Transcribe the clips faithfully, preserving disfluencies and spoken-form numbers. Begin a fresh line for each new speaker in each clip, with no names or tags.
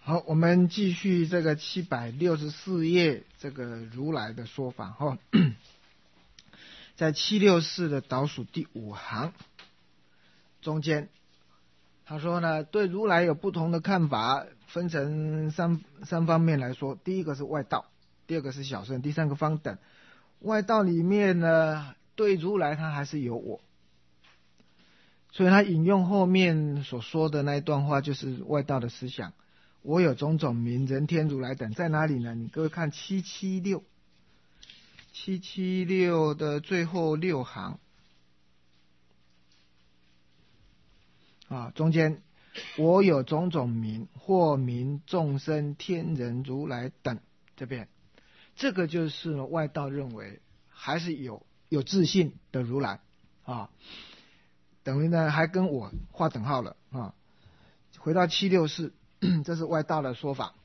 好，我们继续这个七百六十四页这个如来的说法哈，在七六四的倒数第五行中间，他说呢，对如来有不同的看法，分成三三方面来说。第一个是外道，第二个是小乘，第三个方等。外道里面呢，对如来他还是有我，所以他引用后面所说的那一段话，就是外道的思想。我有种种名，人天如来等在哪里呢？你各位看七七六，七七六的最后六行啊，中间我有种种名，或名众生天人如来等，这边这个就是外道认为还是有有自信的如来啊，等于呢还跟我划等号了啊。回到七六四。这是外道的说法，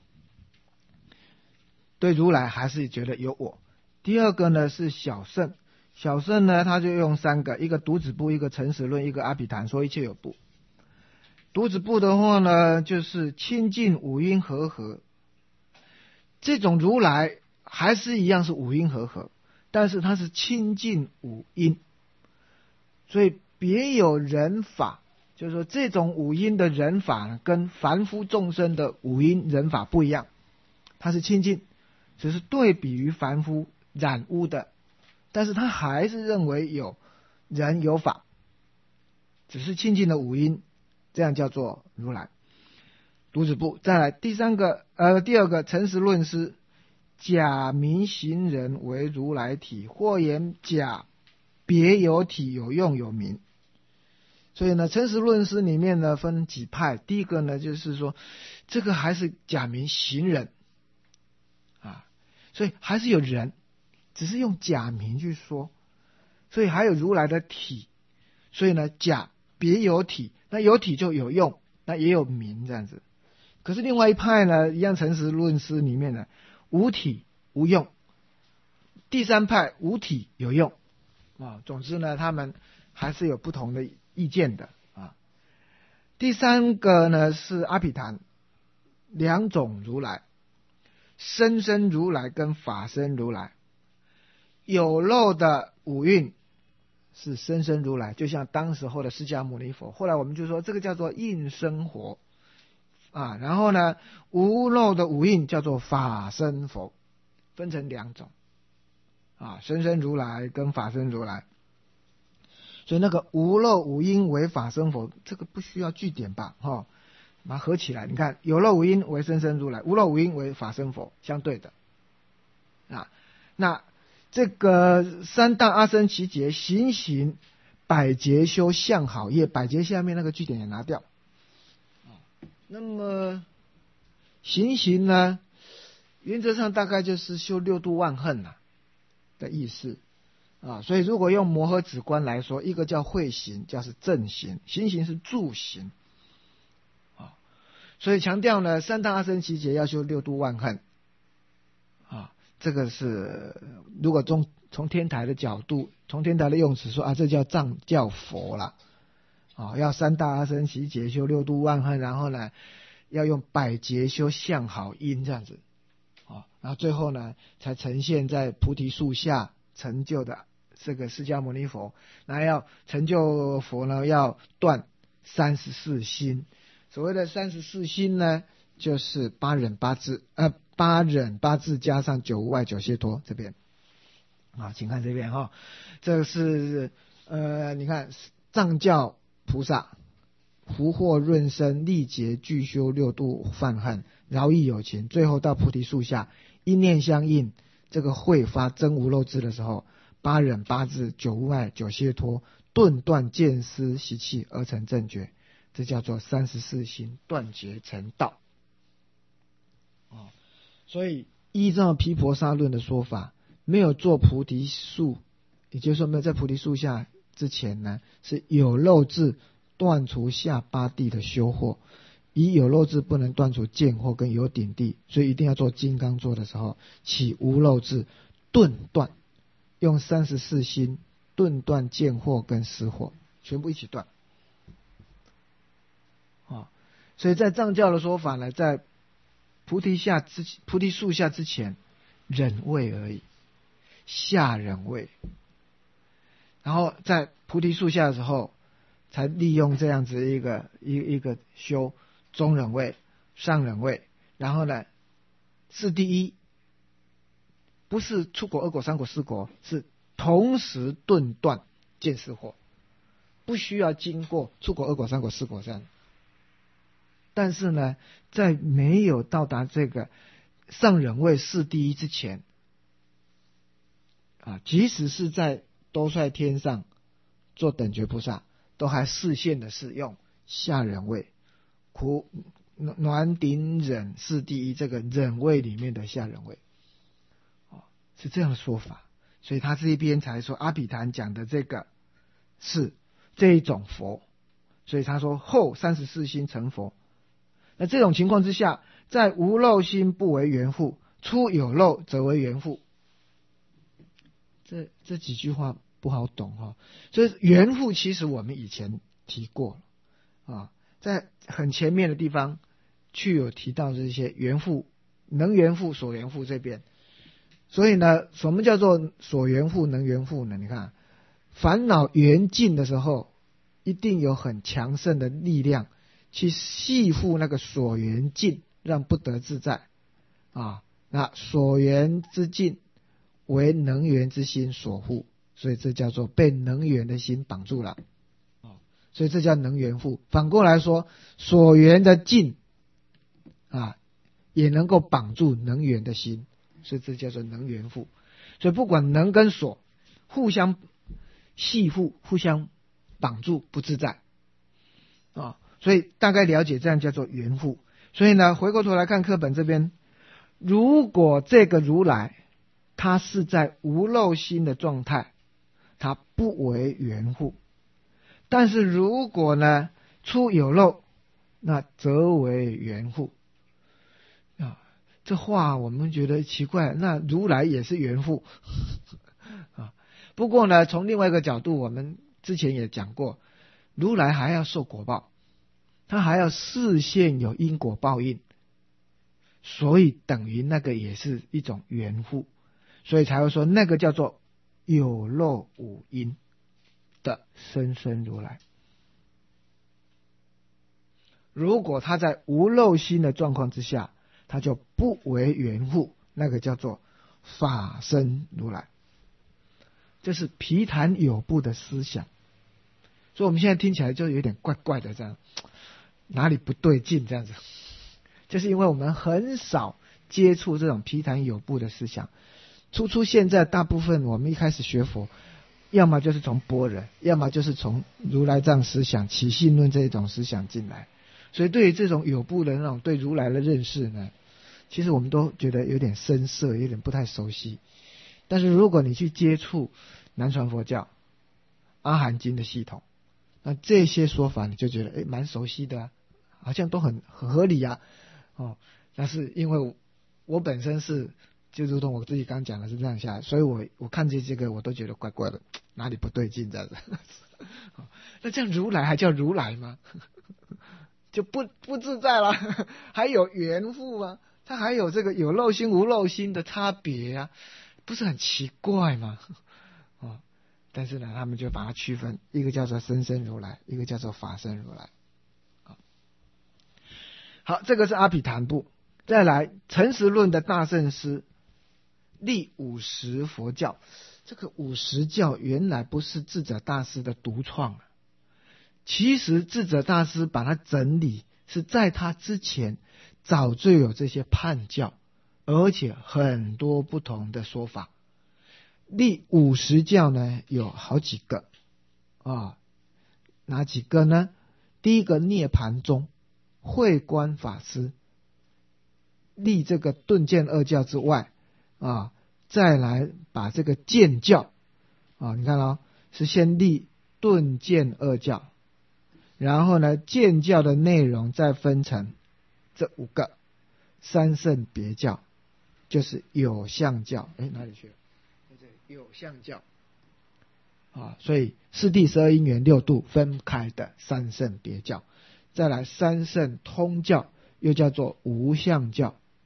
对如来还是觉得有我。第二个呢是小乘，小乘呢他就用三个，一个独子部，一个诚实论，一个阿毗昙，说一切有部。独子部的话呢，就是清净五阴和合，这种如来还是一样是五阴和合，但是它是清净五阴，所以别有人法。就是说，这种五阴的人法跟凡夫众生的五阴人法不一样，它是清净，只是对比于凡夫染污的，但是他还是认为有人有法，只是清净的五阴，这样叫做如来。独子部。再来第三个，呃，第二个诚实论师，假名行人为如来体，或言假别有体，有用有名。所以呢，诚实论师里面呢分几派。第一个呢，就是说这个还是假名行人啊，所以还是有人，只是用假名去说，所以还有如来的体。所以呢，假别有体，那有体就有用，那也有名这样子。可是另外一派呢，一样诚实论师里面呢，无体无用。第三派无体有用啊。总之呢，他们还是有不同的意见的啊。第三个呢是阿毗昙，两种如来，生身如来跟法身如来。有漏的五蕴是生身如来，就像当时候的释迦牟尼佛，后来我们就说这个叫做应生活啊。然后呢，无漏的五蕴叫做法身佛，分成两种啊，生身如来跟法身如来。所以那个无漏五阴为法身佛，这个不需要句点吧？哈、哦，把它合起来，你看有漏五阴为生身如来，无漏五阴为法身佛，相对的啊。那这个三大阿僧祇劫行行百劫修相好业，百劫下面那个句点也拿掉。那么行行呢，原则上大概就是修六度万恨啊的意思。啊，所以如果用摩诃止观来说，一个叫慧行，叫是正行，行行是助行啊。所以强调呢，三大阿僧祇劫要修六度万恨啊。这个是如果从从天台的角度，从天台的用词说啊，这叫藏教佛啦啊，要三大阿僧祇劫修六度万恨，然后呢，要用百劫修相好因这样子啊，然后最后呢，才呈现在菩提树下成就的这个释迦牟尼佛。那要成就佛呢，要断三十四心。所谓的三十四心呢，就是八忍八智，呃，八忍八智加上九无碍九解脱。这边啊，请看这边哈、哦，这是呃，你看藏教菩萨福祸润生，历劫具修六度犯恨，饶益有情，最后到菩提树下，一念相应，这个慧发真无漏智的时候，八忍八智九无碍九解脱顿断见思习气而成正觉，这叫做三十四心断结成道、哦、所以依照毗婆沙论的说法，没有做菩提树，也就是说没有在菩提树下之前呢，是有漏智断除下八地的修惑，以有漏智不能断除见惑跟有顶地，所以一定要做金刚座的时候起无漏智顿断，用三十四心顿断见惑跟思惑，全部一起断、哦、所以在藏教的说法呢，在菩提下之菩提树下之前忍位而已，下忍位，然后在菩提树下的时候，才利用这样子一个一一个修中忍位、上忍位，然后呢，是第一，不是出果、二果、三果、四果，是同时顿断见思惑，不需要经过出果、二果、三果、四果这样。但是呢，在没有到达这个上忍位是第一之前，啊，即使是在兜率天上做等觉菩萨，都还视线的是用下忍位，苦暖顶忍是第一这个忍位里面的下忍位，哦，是这样的说法。所以他这一边才说阿毗昙讲的这个是这一种佛，所以他说后三十四心成佛。那这种情况之下，在无漏心不为缘缚，出有漏则为缘缚。这这几句话不好懂哈、哦，所以缘缚其实我们以前提过了啊，在很前面的地方去有提到这些缘缚、能缘缚、所缘缚这边。所以呢，什么叫做所缘缚、能缘缚呢？你看，烦恼缘尽的时候，一定有很强盛的力量去系缚那个所缘尽，让不得自在啊。那所缘之尽为能缘之心所缚，所以这叫做被能缘的心绑住了，所以这叫能缘缚。反过来说，所缘的尽啊，也能够绑住能缘的心，所以这叫做能缘缚。所以不管能跟所互相系缚、互相绑住不自在啊，所以大概了解这样叫做缘缚。所以呢，回过头来看课本这边，如果这个如来他是在无漏心的状态，他不为缘缚；但是如果呢出有漏，那则为缘缚啊。这话我们觉得奇怪，那如来也是缘缚啊。不过呢，从另外一个角度，我们之前也讲过，如来还要受果报，他还要示现有因果报应，所以等于那个也是一种缘缚，所以才会说那个叫做有漏无因的生生如来。如果他在无漏心的状况之下，他就不为缘缚，那个叫做法身如来。这是毗昙有部的思想，所以我们现在听起来就有点怪怪的，这样哪里不对劲这样子，就是因为我们很少接触这种毗昙有部的思想。初初现在大部分我们一开始学佛，要么就是从般若，要么就是从如来藏思想、起信论这种思想进来，所以对于这种有部的那种对如来的认识呢，其实我们都觉得有点生涩，有点不太熟悉。但是如果你去接触南传佛教、阿含经的系统，那这些说法你就觉得诶蛮熟悉的啊，好像都很很合理啊。哦，但是因为 我, 我本身是就如同我自己刚讲的是这样下来，所以我我看这这个我都觉得怪怪的，哪里不对劲这样子。那这样如来还叫如来吗？就不不自在了，还有缘缚吗？它还有这个有漏心无漏心的差别啊，不是很奇怪吗？哦，但是呢，他们就把它区分，一个叫做生生如来，一个叫做法身如来。好，这个是阿毗昙部。再来，诚实论的大圣师立五十佛教。这个五十教原来不是智者大师的独创，其实智者大师把它整理，是在他之前早就有这些判教，而且很多不同的说法。立五十教呢有好几个啊，哪几个呢？第一个涅盘宗慧观法师立这个顿渐二教之外啊，再来把这个渐教啊，你看哦，是先立顿渐二教，然后呢渐教的内容再分成这五个三圣别教，就是有相教。哎，哪里去了？有相教啊，所以四谛十二因缘六度分开的三圣别教。再来三圣通教，又叫做无相教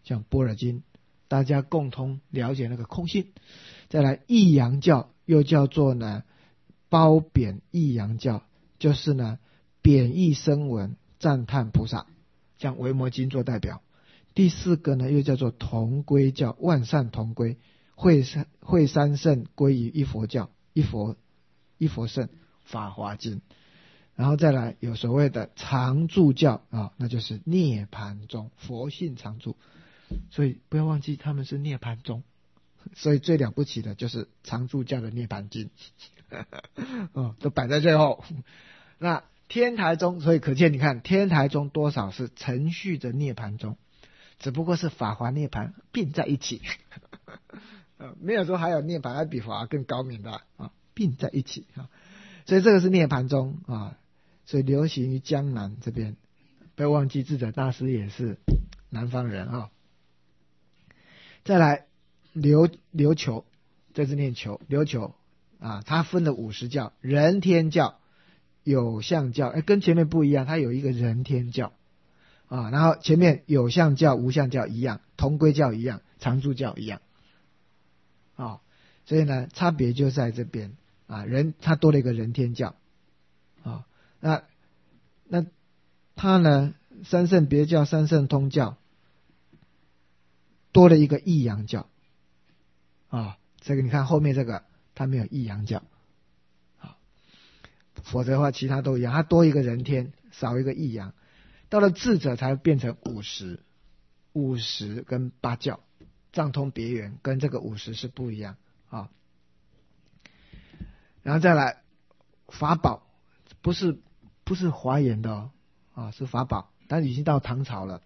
像般若经，大家共同了解那个空性。再来抑扬教又叫做呢褒贬抑扬教，就是呢贬义声闻，赞叹菩萨，像维摩经做代表。第四个呢又叫做同归教，万善同归，会三会三圣归于一佛教，一佛一佛圣，法华经。然后再来有所谓的常住教啊，那就是涅盘宗，佛性常住。所以不要忘记他们是涅盘宗，所以最了不起的就是常住教的涅盘经哦，都摆在最后。那天台宗，所以可见你看天台宗多少是承续着涅盘宗，只不过是法华涅盘并在一起没有说还有涅盘还比法华更高明的啊，并在一起啊。所以这个是涅盘宗啊，所以流行于江南这边。不要忘记智者大师也是南方人啊。再来琉琉球，这是念球琉球啊，它分了五十教，人天教、有相教，哎，跟前面不一样，它有一个人天教啊，然后前面有相教、无相教一样，同归教一样，常住教一样啊，所以呢，差别就在这边啊，人它多了一个人天教啊，那那它呢，三圣别教、三圣通教多了一个抑扬教啊，这个你看后面这个它没有抑扬教啊，否则的话其他都一样，它多一个人天，少一个抑扬。到了智者才变成五十，五十跟八教藏通别圆跟这个五十是不一样啊。然后再来法宝，不是不是华严的哦，啊是法宝，但已经到唐朝了。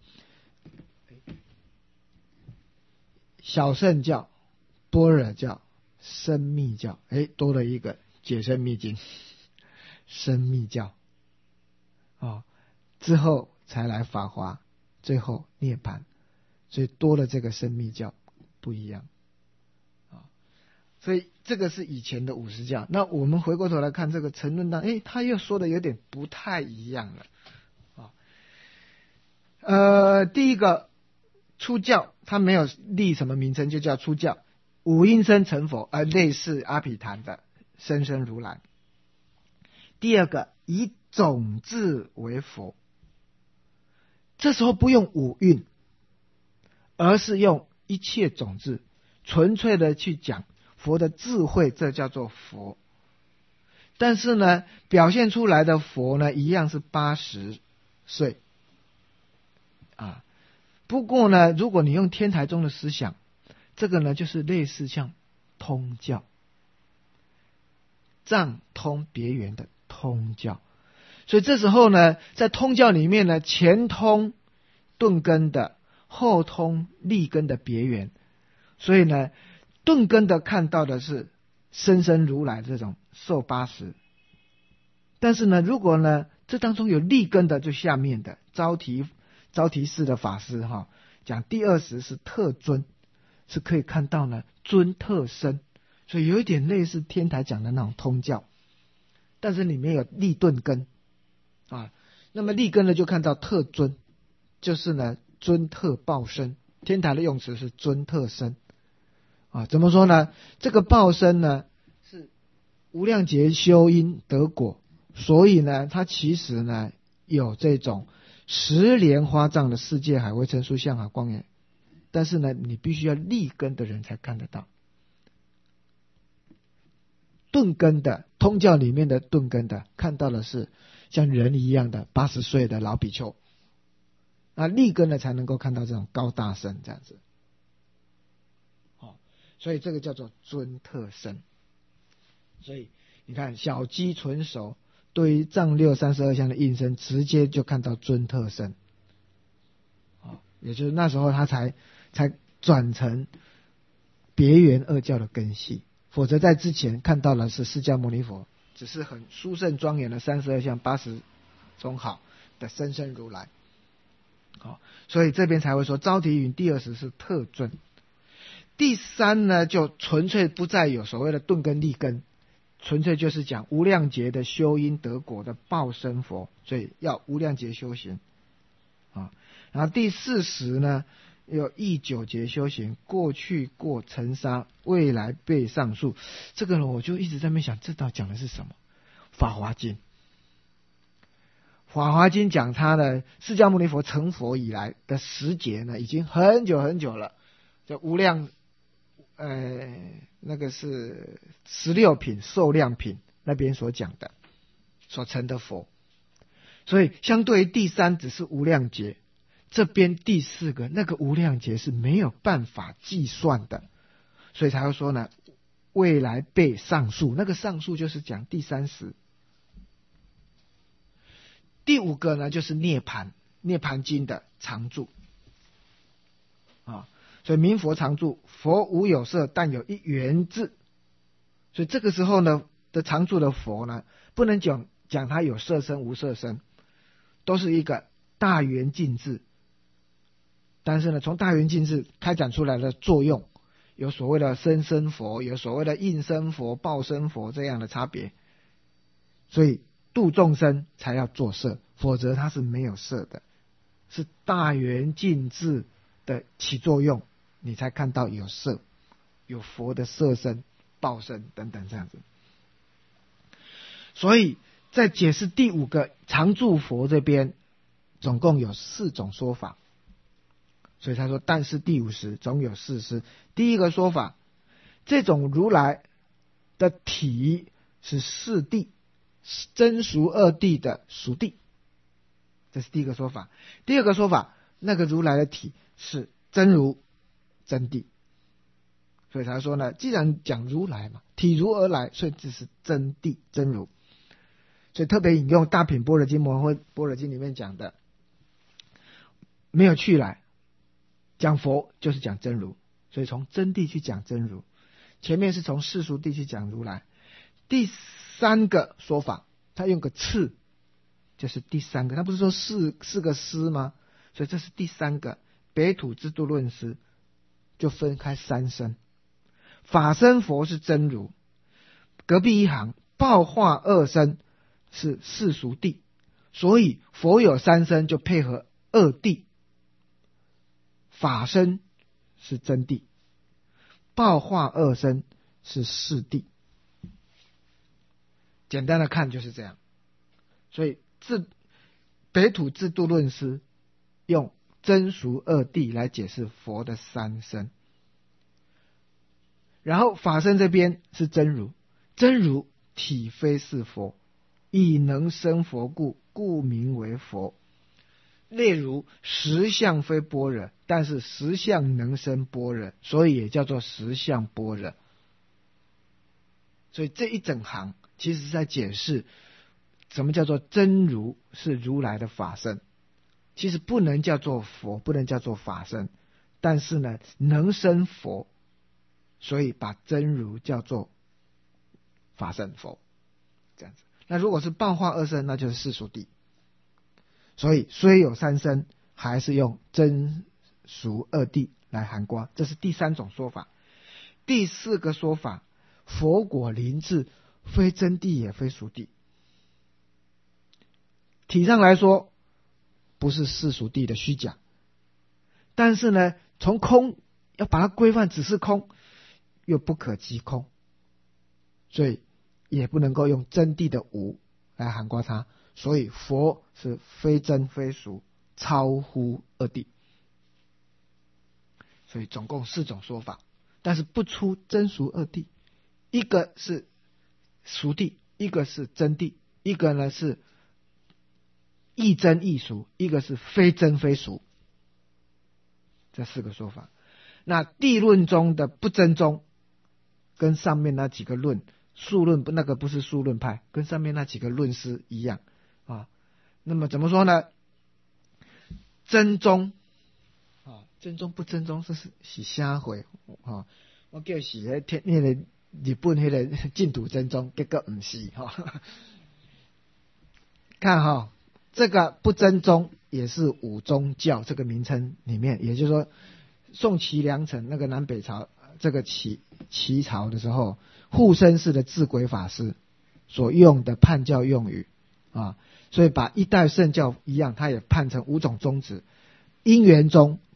小乘教、般若教、生密教，哎，多了一个解深密经，生密教啊，之后才来法华，最后涅槃，所以多了这个生密教不一样啊。所以这个是以前的五十教。那我们回过头来看这个沉论当，哎，他又说的有点不太一样了啊。呃，第一个出教，他没有立什么名称，就叫出教。五阴身成佛，而类似阿毗昙的生生如来。第二个以种智为佛，这时候不用五蕴，而是用一切种智，纯粹的去讲佛的智慧，这叫做佛。但是呢，表现出来的佛呢，一样是八十岁啊。不过呢，如果你用天台宗的思想，这个呢就是类似像通教，藏通别圆的通教。所以这时候呢，在通教里面呢，前通顿根的，后通立根的别圆。所以呢，顿根的看到的是生生如来这种寿八十，但是呢，如果呢这当中有立根的，就下面的招提招提寺的法师哈，讲第二十是特尊，是可以看到呢尊特生，所以有一点类似天台讲的那种通教，但是里面有立顿根啊。那么立根呢，就看到特尊，就是呢尊特报身，天台的用词是尊特生啊。怎么说呢？这个报身呢是无量劫修因得果，所以呢它其实呢有这种十莲花藏的世界海微尘数相好光眼，但是呢你必须要立根的人才看得到。顿根的通教里面的顿根的看到的是像人一样的八十岁的老比丘，那立根的才能够看到这种高大身这样子。所以这个叫做尊特生。所以你看小鸡纯熟对于藏六三十二相的应身，直接就看到尊特生，也就是那时候他才才转成别圆二教的根系，否则在之前看到的是释迦牟尼佛，只是很殊胜庄严的三十二相八十种好的生生如来。好，所以这边才会说招提云第二十是特尊。第三呢，就纯粹不再有所谓的顿根立根，纯粹就是讲无量劫的修因得果的报身佛，所以要无量劫修行啊。然后第四十呢， 有忆九劫修行，过去过尘沙，未来被上述。这个呢，我就一直在那边想，这道讲的是什么？法华经。法华经讲他的释迦牟尼佛成佛以来的时节呢，已经很久很久了。就无量，呃，那个是十六品受量品那边所讲的，所成的佛。所以相对于第三只是无量劫，这边第四个那个无量劫是没有办法计算的，所以才会说呢，未来被上述。那个上述就是讲第三十。第五个呢，就是涅盘，涅盘经的常住啊，所以明佛常住，佛无有色，但有一缘智。所以这个时候呢的常住的佛呢，不能讲讲他有色身无色身，都是一个大圆净智。但是呢，从大圆净智开展出来的作用，有所谓的生身佛，有所谓的应身佛、报身佛这样的差别。所以度众生才要作色，否则它是没有色的，是大圆净智的起作用，你才看到有色，有佛的色身、报身等等这样子。所以在解释第五个常住佛这边，总共有四种说法。所以他说，但是第五识总有四师。第一个说法，这种如来的体是四谛，真俗二谛的俗谛，这是第一个说法。第二个说法，那个如来的体是真如真谛。所以他说呢，既然讲如来嘛，体如而来，所以这是真谛真如。所以特别引用大品般若经、摩诃般若经里面讲的，没有去来，讲佛就是讲真如，所以从真谛去讲真如。前面是从世俗谛去讲如来。第三个说法，他用个次，就是第三个。他不是说四四个师吗？所以这是第三个。北土智度论师就分开三身，法身佛是真如，隔壁一行报化二身是世俗谛，所以佛有三身就配合二谛。法身是真谛，报化二身是世谛。简单的看就是这样。所以自北土智度论师用真俗二谛来解释佛的三身。然后法身这边是真如，真如体非是佛，以能生佛故，故名为佛。例如实相非般若，但是实相能生般若，所以也叫做实相般若。所以这一整行其实是在解释什么叫做真如是如来的法身。其实不能叫做佛，不能叫做法身，但是呢能生佛，所以把真如叫做法身佛，这样子。那如果是报化二身，那就是世俗谛。所以虽有三身，还是用真俗二谛来含括，这是第三种说法。第四个说法，佛果临至，非真谛也非俗谛。体上来说不是世俗谛的虚假，但是呢从空要把它规范只是空，又不可即空，所以也不能够用真谛的无来含括它。所以佛是非真非俗，超乎二谛。所以总共四种说法，但是不出真俗二谛。一个是俗谛，一个是真谛，一个呢是亦真亦俗，一个是非真非俗。这四个说法。那谛论中的不真宗，跟上面那几个论数论那个不是数论派，跟上面那几个论师一样啊。那么怎么说呢？真宗啊，真宗不真宗，这是是啥货啊？我叫是那天那个日本那个净土真宗，结果不是哈、啊。看哈、哦，这个不真宗也是五宗教这个名称里面，也就是说，宋齐梁陈那个南北朝这个齐齐朝的时候，护生寺的智轨法师所用的判教用语啊。所以把一代圣教一样，他也判成五种宗旨：因缘宗、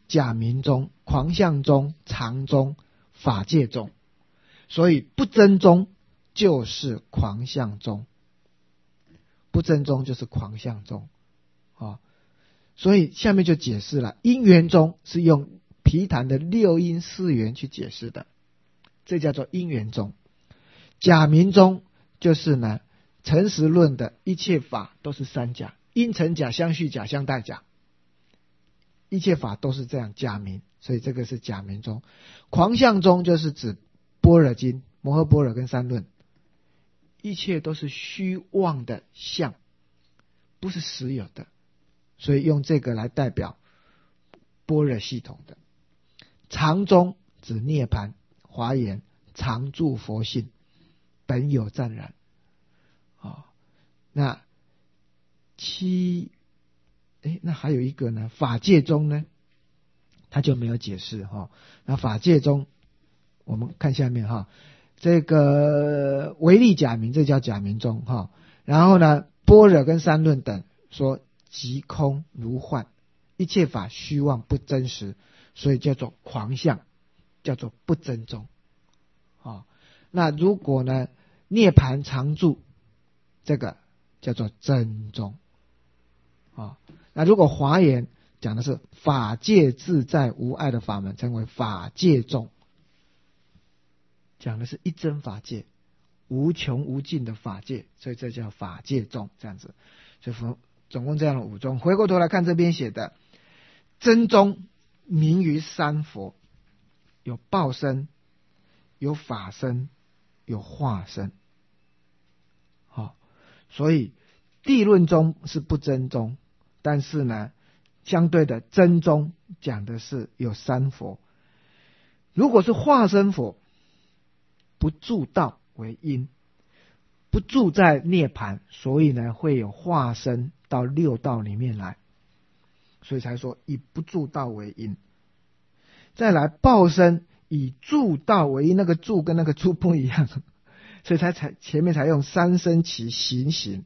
假名宗、狂相宗、常宗、法界宗，所以不真宗就是狂相宗，不真宗就是狂相宗。哦，所以下面就解释了，因缘宗是用毗昙的六因四缘去解释的，这叫做因缘宗。假名宗就是呢诚实论的一切法都是三假，因成假、相续假、相待假，一切法都是这样假名，所以这个是假名宗。狂相宗就是指般若经、摩诃般若跟三论，一切都是虚妄的相，不是实有的，所以用这个来代表般若系统的。常宗指涅槃、华严、常住佛性、本有湛然。哦，那七，哎，那还有一个呢，法界宗呢，他就没有解释哈、哦。那法界宗，我们看下面哈、哦，这个唯利假名，这叫假名宗哈、哦。然后呢，般若跟三论等说即空如幻，一切法虚妄不真实，所以叫做狂相，叫做不真宗。哦，那如果呢，涅槃常住，这个叫做真宗。哦，那如果华严讲的是法界自在无碍的法门，称为法界宗，讲的是一真法界，无穷无尽的法界，所以这叫法界宗，这样子。所以总共这样的五宗。回过头来看这边写的真宗，名于三佛，有报身，有法身，有化身。好、哦，所以地论宗是不真宗，但是呢，相对的真宗讲的是有三佛。如果是化身佛，不住道为因，不住在涅槃，所以呢会有化身到六道里面来，所以才说以不住道为因。再来报身以住道为因，那个住跟那个住不一样，所以才才前面才用三生起行行。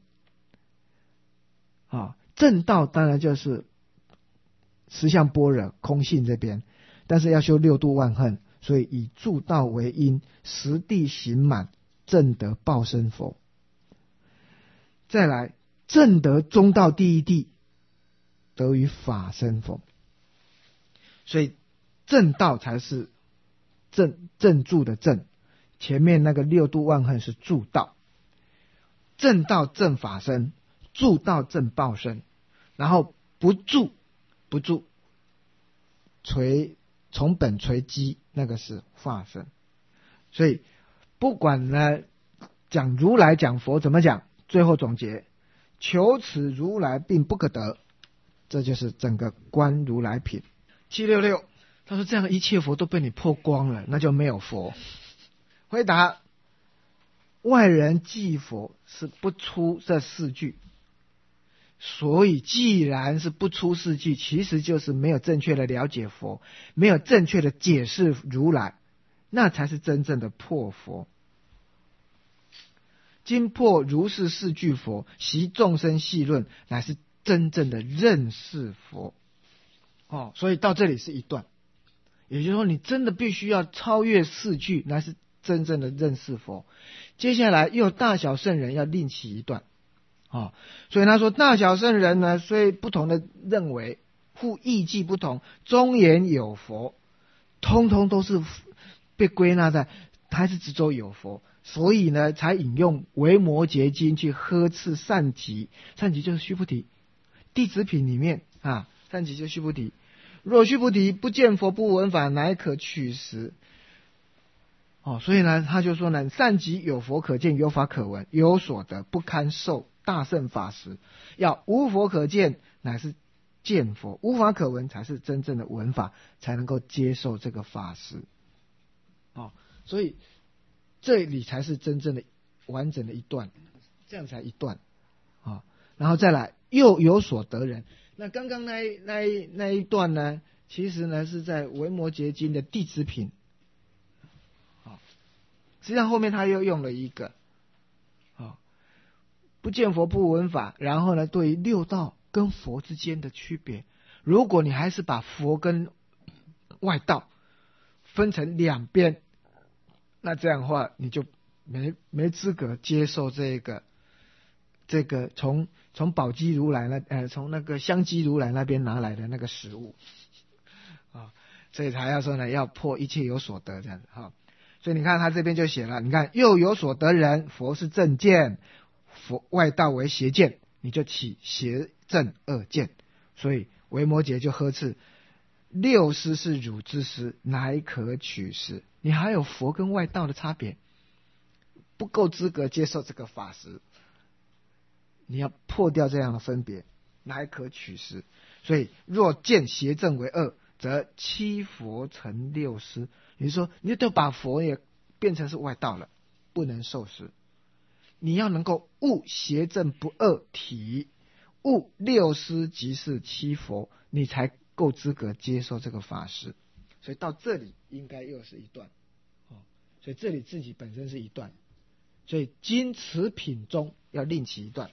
啊，正道当然就是实相般若空性这边，但是要修六度万恨，所以以住道为因，实地行满，正得报身佛。再来正得中道第一地，得于法身佛。所以正道才是正正住的正，前面那个六度万恨是住道，正道正法身，住道正报身，然后不住不住垂从本垂基，那个是化身。所以不管呢讲如来讲佛怎么讲，最后总结求此如来并不可得，这就是整个观如来品。七六六他说这样一切佛都被你破光了，那就没有佛。回答外人记佛是不出这四句，所以既然是不出四句，其实就是没有正确的了解佛，没有正确的解释如来，那才是真正的破佛。今破如是四句佛，习众生细论，乃是真正的认识佛。哦，所以到这里是一段，也就是说你真的必须要超越四句，乃是真正的认识佛。接下来又大小圣人要另起一段。哦，所以他说大小圣人呢，虽不同的认为，互义迹不同，中言有佛，通通都是被归纳在还是只走有佛，所以呢才引用维摩诘经去呵斥善集。善集就是须菩提，弟子品里面啊，善集就是须菩提。若须菩提不见佛不闻法，乃可取食。哦，所以呢他就说呢，善集有佛可见，有法可闻，有所得，不堪受大乘法时。要无佛可见，乃是见佛；无法可闻，才是真正的闻法，才能够接受这个法时。哦，所以这里才是真正的完整的一段，这样才一段。哦，然后再来又有所得人。那刚刚那一那一那一段呢，其实呢是在维摩诘经的弟子品。好，实际上后面他又用了一个，好，不见佛不闻法，然后呢对于六道跟佛之间的区别，如果你还是把佛跟外道分成两边，那这样的话你就没没资格接受这个这个从从宝积如来那呃从那个香积如来那边拿来的那个食物啊，所以才要说呢，要破一切有所得这样子哈。所以你看他这边就写了，你看又有所得人，佛是正见，佛外道为邪见，你就起邪正恶见。所以维摩诘就呵斥，六师是汝之师，乃可取师。你还有佛跟外道的差别，不够资格接受这个法师，你要破掉这样的分别，乃可取师。所以若见邪正为恶，则七佛成六师。你说你就把佛也变成是外道了，不能受师。你要能够悟邪正不二体，悟六师即是七佛，你才够资格接受这个法师。所以到这里应该又是一段，哦，所以这里自己本身是一段，所以今此品中要另起一段。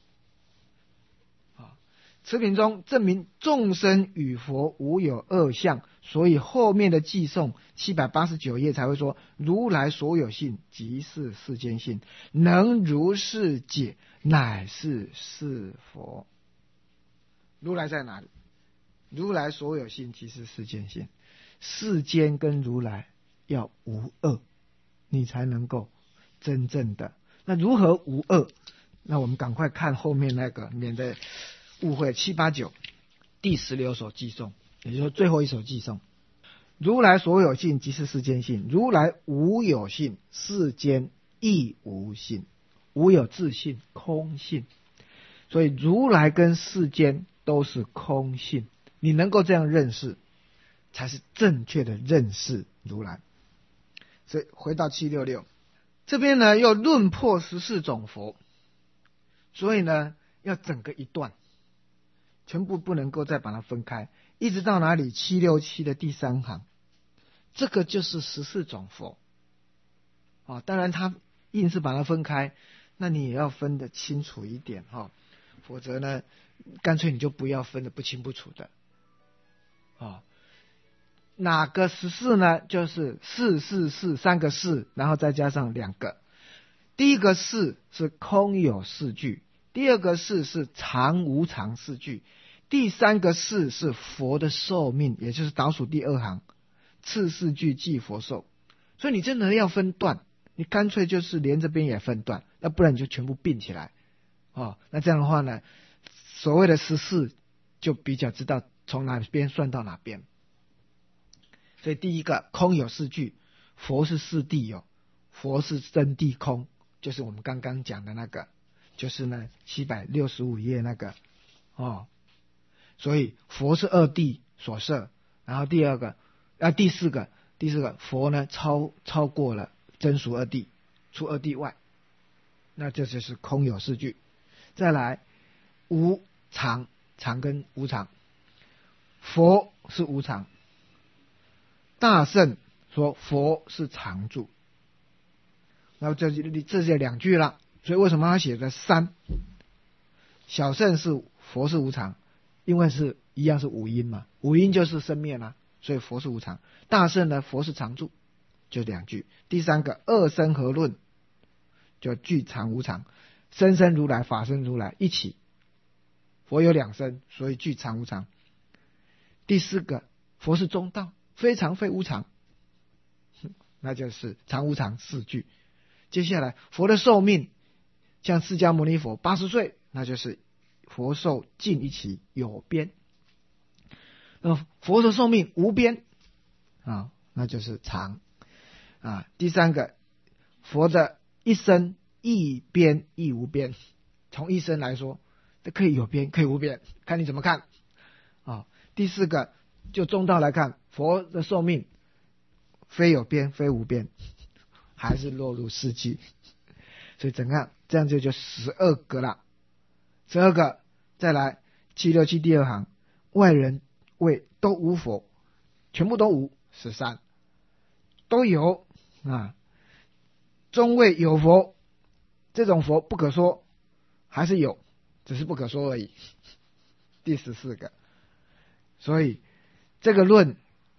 此品中证明众生与佛无有二相，所以后面的偈颂七百八十九页才会说，如来所有性即是世间性，能如是解，乃是是佛。如来在哪里？如来所有性即是世间性，世间跟如来要无二，你才能够真正的。那如何无二？那我们赶快看后面那个，免得误会。七八九第十六首偈颂，也就是说最后一首偈颂，如来所有性即是世间性，如来无有性，世间亦无性。无有自性，空性，所以如来跟世间都是空性。你能够这样认识，才是正确的认识如来。所以回到七六六这边呢，又论破十四种佛，所以呢要整个一段，全部不能够再把它分开，一直到哪里？七六七的第三行，这个就是十四种佛啊。当然他硬是把它分开，那你也要分得清楚一点哈，否则呢干脆你就不要分得不清不楚的啊。哪个十四呢？就是四四四三个四，然后再加上两个。第一个四是空有四句，第二个四是常无常四句，第三个四是佛的寿命，也就是倒数第二行，次四句即佛寿。所以你真的要分段，你干脆就是连这边也分段，要不然你就全部并起来哦。那这样的话呢，所谓的十四就比较知道从哪边算到哪边。所以第一个空有四句，佛是四谛有，佛是真谛空，就是我们刚刚讲的那个，就是呢七百六十五页那个哦。所以佛是二谛所摄，然后第二个啊第四个第四个佛呢超超过了真俗二谛，出二谛外，那这就是空有四句。再来无常，常跟无常，佛是无常，大圣说佛是常住，那这这就两句了。所以为什么他写的三？小圣是佛是无常，因为是一样是五阴嘛，五阴就是生灭嘛，所以佛是无常。大圣呢，佛是常住，就两句。第三个二生合论，就具常无常，生生如来法身如来一起，佛有两身，所以具常无常。第四个佛是中道，非常非无常，那就是常无常四句。接下来佛的寿命，像释迦牟尼佛八十岁，那就是佛寿尽一期有边。那佛的寿命无边啊，那就是常啊。第三个佛的一生亦边亦无边，从一生来说可以有边可以无边，看你怎么看啊。第四个就中道来看，佛的寿命非有边非无边，还是落入世纪。所以怎样？这样就就十二个了，十二个。再来七六七第二行，外人谓都无佛，全部都无，十三都有啊。中谓有佛，这种佛不可说，还是有，只是不可说而已，第十四个。所以这个论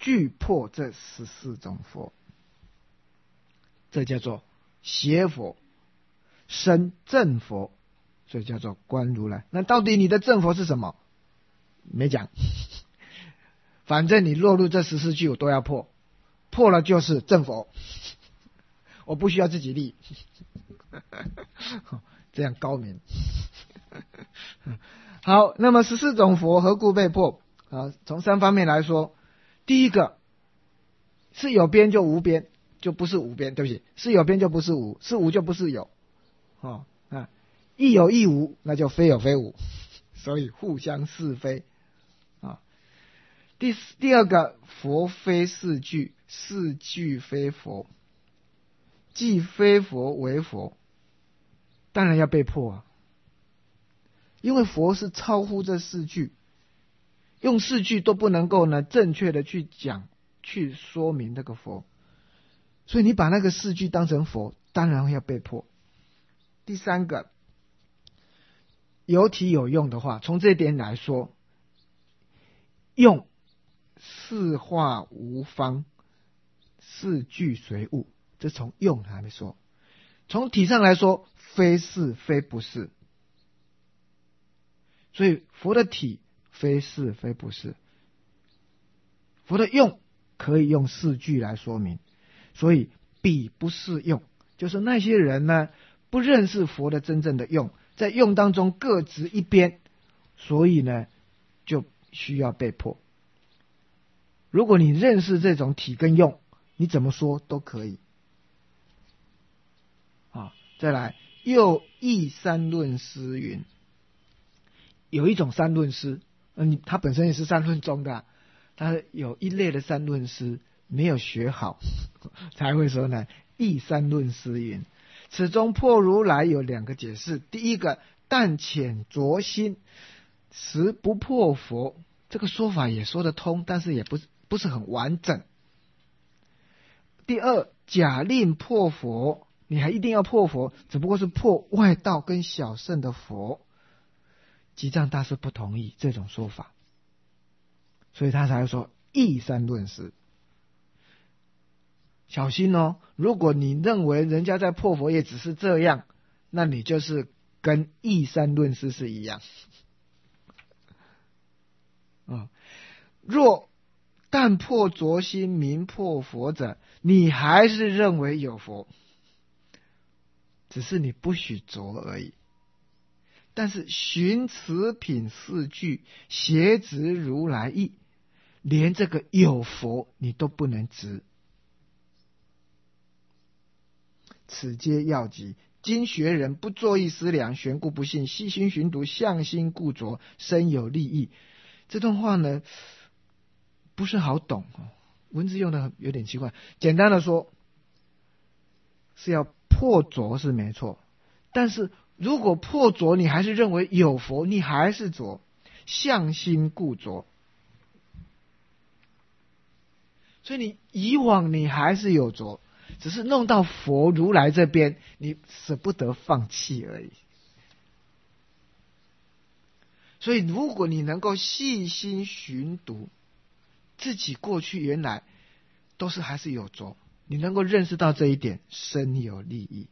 具破这十四种佛，这叫做邪佛，生正佛，所以叫做观如来。那到底你的正佛是什么？没讲，反正你落入这十四句我都要破，破了就是正佛，我不需要自己立，这样高明。好，那么十四种佛何故被破？啊，从三方面来说，第一个是有边就无边，就不是无边，对不起，是有边就不是无，是无就不是有，哦啊，亦有亦无，那就非有非无，所以互相是非啊。第第二个，佛非四句，四句非佛，既非佛为佛，当然要被破啊，因为佛是超乎这四句，用四句都不能够呢正确的去讲去说明那个佛，所以你把那个四句当成佛，当然要被破。第三个，有体有用的话，从这一点来说，用四化无方，四句随物，这从用还没说。从体上来说，非是非不是，所以佛的体非是非不是，佛的用可以用四句来说明，所以彼不是用，就是那些人呢不认识佛的真正的用，在用当中各执一边，所以呢就需要被破。如果你认识这种体跟用，你怎么说都可以。啊，再来，又义三论师云，有一种三论师，嗯，他本身也是三论宗的，他有一类的三论师没有学好，才会说呢，义三论师云，此中破如来有两个解释。第一个，但浅着心，实不破佛，这个说法也说得通，但是也不是不是很完整。第二，假令破佛，你还一定要破佛，只不过是破外道跟小乘的佛。吉藏大师不同意这种说法，所以他才会说义三论师。小心哦，如果你认为人家在破佛也只是这样，那你就是跟义三论师是一样。嗯，若但破着心名破佛者，你还是认为有佛，只是你不许着而已。但是寻此品四句，邪执如来意，连这个有佛你都不能执，此皆要急。今学人不作意思量，悬故不信，细心寻读，向心固着，深有利益。这段话呢不是好懂，文字用的有点奇怪。简单的说，是要破着是没错，但是如果破着你还是认为有佛，你还是着，向心固着，所以你以往你还是有着，只是弄到佛如来这边你舍不得放弃而已。所以如果你能够细心寻读自己过去原来都是还是有着，你能够认识到这一点，深有利益。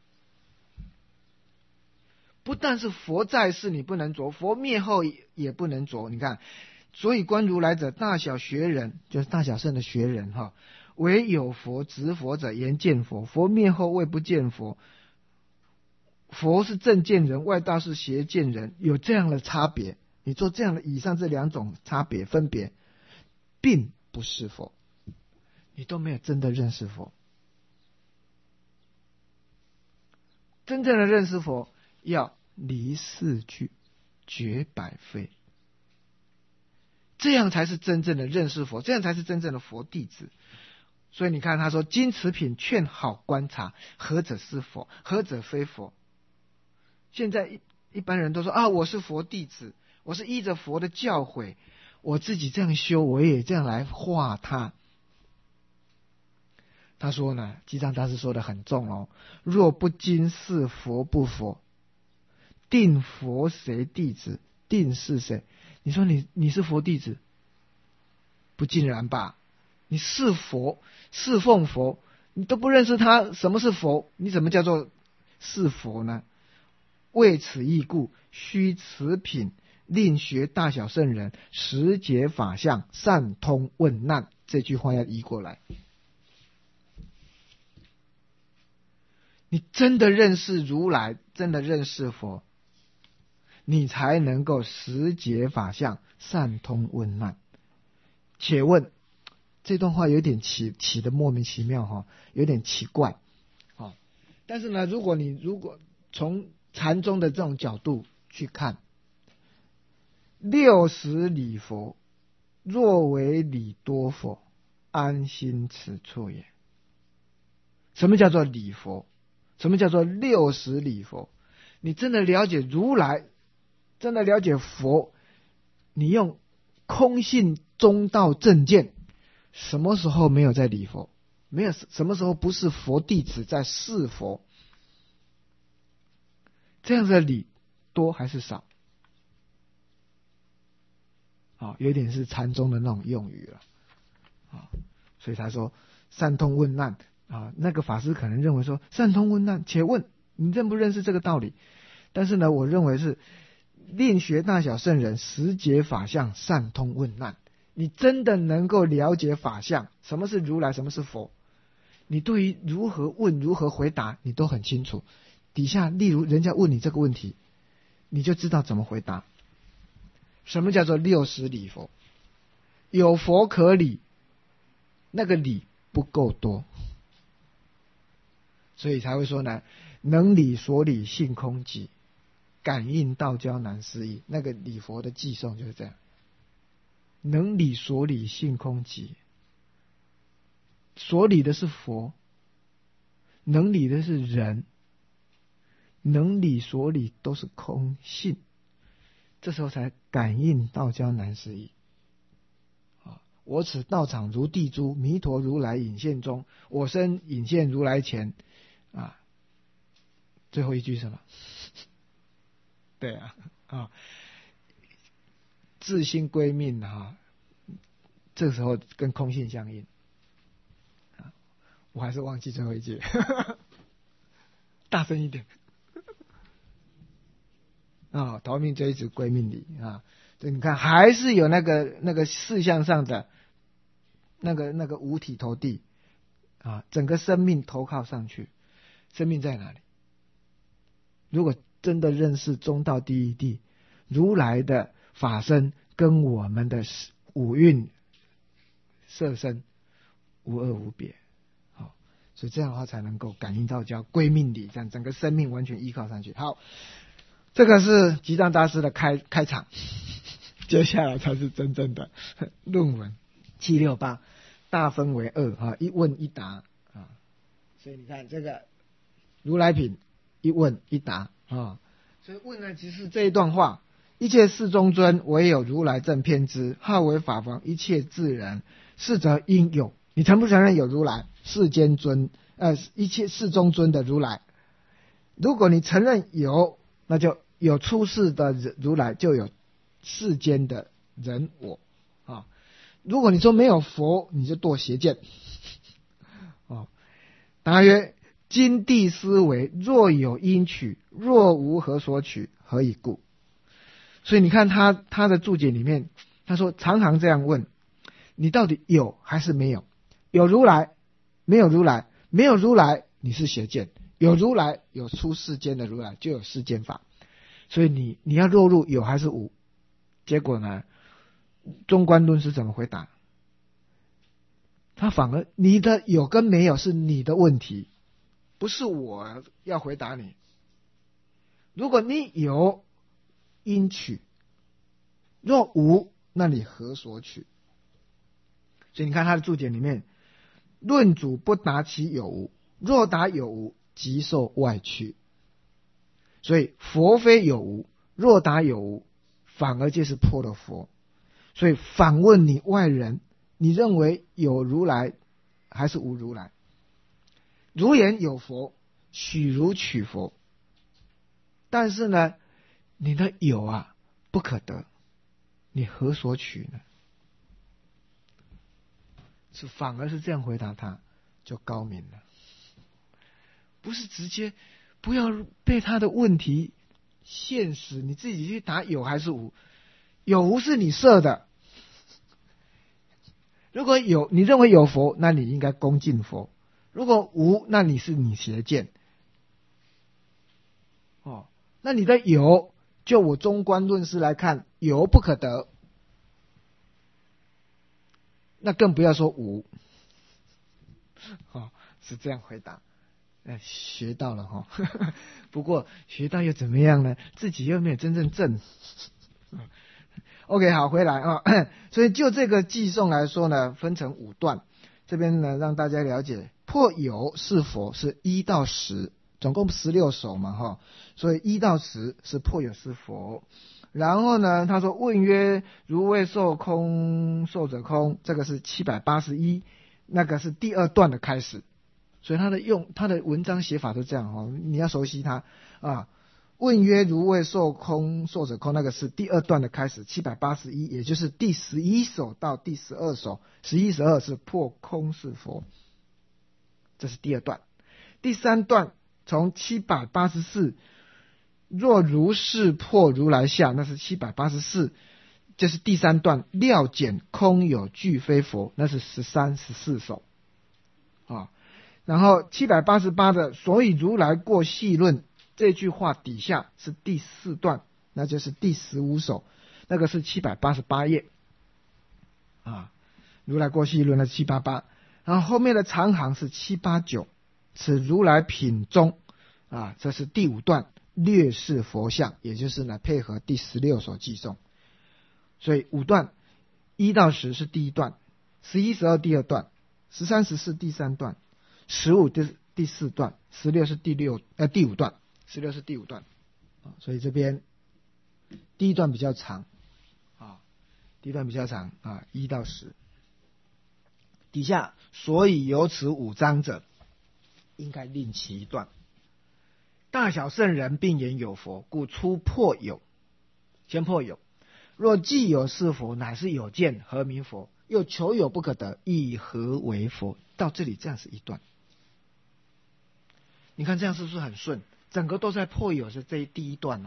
不但是佛在世你不能着，佛灭后也不能着。你看，所以观如来者，大小学人，就是大小乘的学人哈，唯有佛执佛者言见佛，佛灭后谓不见佛。佛是正见人，外道是邪见人，有这样的差别。你做这样的以上这两种差别分别，并不是佛，你都没有真的认识佛。真正的认识佛，要离四句，绝百非，这样才是真正的认识佛，这样才是真正的佛弟子。所以你看他说，今此品劝好观察，何者是佛，何者非佛。现在一一般人都说啊，我是佛弟子，我是依着佛的教诲，我自己这样修，我也这样来化他。他说呢，吉藏大师说的很重哦，若不经是佛不佛，定佛谁弟子，定是谁？你说你你是佛弟子，不尽然吧？ 你是佛，侍奉佛，你都不认识他什么是佛，你怎么叫做是佛呢？为此义故，须持品，令学大小圣人，识解法相，善通问难。这句话要移过来。你真的认识如来，真的认识佛，你才能够识解法相，善通问难。且问，这段话有点起起的莫名其妙哈，有点奇怪，哦。但是呢，如果你如果从禅宗的这种角度去看，六十礼佛，若为礼多佛，安心此处也。什么叫做礼佛？什么叫做六十礼佛？你真的了解如来，真的了解佛，你用空性中道正见，什么时候没有在礼佛？没有，什么时候不是佛弟子在侍佛？这样的礼多还是少？啊，有点是禅宗的那种用语了，啊，所以他说善通问难啊。那个法师可能认为说善通问难，且问你认不认识这个道理？但是呢，我认为是令学大小圣人，识解法相，善通问难。你真的能够了解法相，什么是如来，什么是佛，你对于如何问、如何回答，你都很清楚。底下例如人家问你这个问题，你就知道怎么回答。什么叫做六十礼佛？有佛可礼，那个礼不够多，所以才会说呢，能理所理性空寂，感应道交难思议。那个礼佛的寄颂就是这样，能理所理性空寂，所理的是佛，能理的是人，能理所理都是空性，这时候才感应道交难思议。我此道场如地珠，弥陀如来隐现中，我身隐现如来前。啊，最后一句是什么？对啊，啊，自心归命啊，这时候跟空性相应。啊，我还是忘记最后一句，大声一点。啊，逃命追逐归命理啊，这你看还是有那个那个事项上的那个那个五体投地啊，整个生命投靠上去。生命在哪里？如果真的认识中道第一谛，如来的法身跟我们的五蕴色身无二无别，好，所以这样的话才能够感应道交归命理，这样整个生命完全依靠上去。好，这个是吉藏大师的开开场，接下来才是真正的论文。七六八大分为二啊，一问一答啊，所以你看这个如来品一问一答啊，所以问呢，其实这一段话，一切世中尊，唯有如来正遍知，号为法王，一切自然，是则应有。你承不承认有如来？世间尊，呃，一切世中尊的如来。如果你承认有，那就有出世的如来，就有世间的人我啊。如果你说没有佛，你就堕邪见。哦，答曰：今地思维，若有因取，若无何所取，何以故？所以你看他他的注解里面，他说常常这样问，你到底有还是没有？有如来，没有如来，没有如来，你是邪见；有如来，有出世间的如来，就有世间法。所以你你要落入有还是无？结果呢，中观论是怎么回答？他反而你的有跟没有是你的问题，不是我要回答你。如果你有，应取；若无，那你何所取？所以你看他的注解里面，论主不答其有无，若答有无，即受外趣。所以佛非有无，若答有无，反而就是破了佛。所以反问你外人，你认为有如来还是无如来？如言有佛，许如取佛。但是呢，你的有啊不可得，你何所取呢？ 是反而是这样回答他，就高明了。不是直接，不要被他的问题现实，你自己去答有还是无，有无是你设的。如果有，你认为有佛，那你应该恭敬佛；如果无，那你是你邪见。哦，那你的有，就我中观论师来看，有不可得，那更不要说无。哦，是这样回答。哎，学到了哈、哦，不过学到又怎么样呢？自己又没有真正证。OK， 好，回来啊、哦。所以就这个偈颂来说呢，分成五段。这边呢，让大家了解破有是佛是一到十，总共十六首嘛哈、哦。所以一到十是破有是佛。然后呢，他说问曰：如为受空，受者空，这个是七百八十一，那个是第二段的开始。所以他的用他的文章写法都这样哦，你要熟悉它啊。问曰：如为受空，受者空，那个是第二段的开始，七百八十一，也就是第十一首到第十二首，十一、十二是破空是佛，这是第二段。第三段从七百八十四，若如是破如来相，那是七百八十四，这是第三段，料简空有俱非佛，那是十三、十四首啊。然后七百八十八的，所以如来过细论。这句话底下是第四段，那就是第十五首，那个是七百八十八页啊。如来过细论的七八八，然后后面的长行是七八九，此如来品中啊，这是第五段略示佛像，也就是呢配合第十六首偈颂。所以五段一到十是第一段，十一、十二第二段，十三、十四第三段，十五第第四段，十六是第六呃第五段。十六是第五段，所以这边第一段比较长啊，第一段比较长啊，一到十。底下所以有此五章者，应该另其一段。大小圣人并言有佛，故初破有，先破有。若既有是佛，乃是有见，何名佛？又求有不可得，以何为佛？到这里这样是一段。你看这样是不是很顺？整个都在破有是这第一段嘛、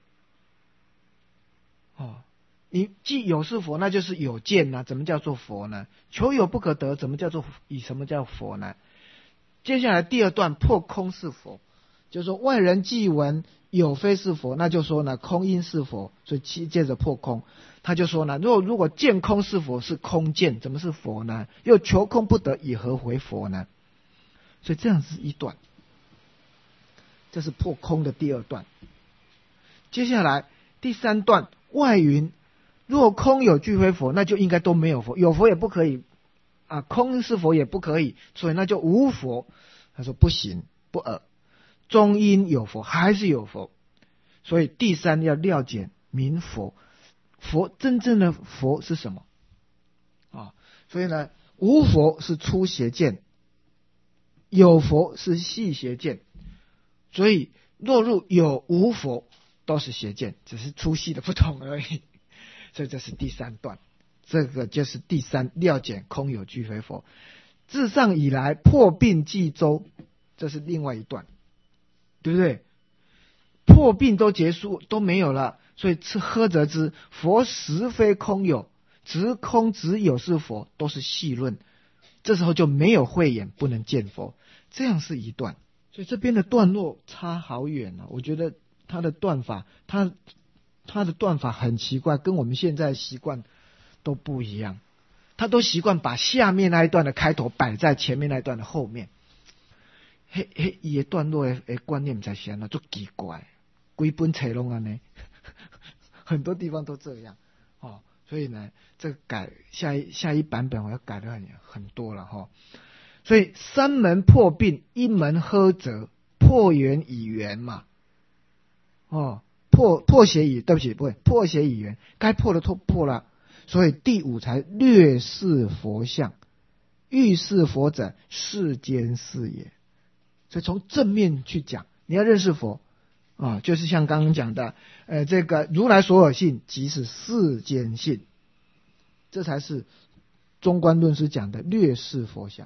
啊？哦，你既有是佛，那就是有见啊，怎么叫做佛呢？求有不可得，怎么叫做以什么叫佛呢？接下来第二段破空是佛，就是说外人既闻有非是佛，那就说呢空因是佛，所以接着破空，他就说呢，如果如果见空是佛，是空见，怎么是佛呢？又求空不得，以何为佛呢？所以这样是一段。这是破空的第二段。接下来第三段，外云若空有俱非佛，那就应该都没有佛，有佛也不可以啊，空是佛也不可以，所以那就无佛。他说不行，不尔，终因有佛，还是有佛。所以第三要料简明佛，佛真正的佛是什么啊？所以呢，无佛是粗邪见，有佛是细邪见。所以落入有无佛都是邪见，只是粗细的不同而已。所以这是第三段，这个就是第三料简空有俱非佛。自上以来破并济周，这是另外一段，对不对？破并都结束都没有了，所以是呵则之佛实非空有，直空直有是佛，都是细论。这时候就没有慧眼，不能见佛，这样是一段。所以这边的段落差好远啊！我觉得他的段法，他他的段法很奇怪，跟我们现在习惯都不一样。他都习惯把下面那一段的开头摆在前面那一段的后面。嘿嘿，伊的段落的观念才是那就奇怪，规本册拢安尼，很多地方都这样哦。所以呢，这个改下一下一版本我要改的很很多了哈、哦。所以三门破并，一门呵则，破缘以缘嘛，哦，破破邪以，对不起，不会破邪以缘，该破的都破了，所以第五才略示佛像，欲示佛者，世间事也。所以从正面去讲，你要认识佛啊、哦，就是像刚刚讲的，呃，这个如来所有性即是世间性，这才是中观论师讲的略视佛相。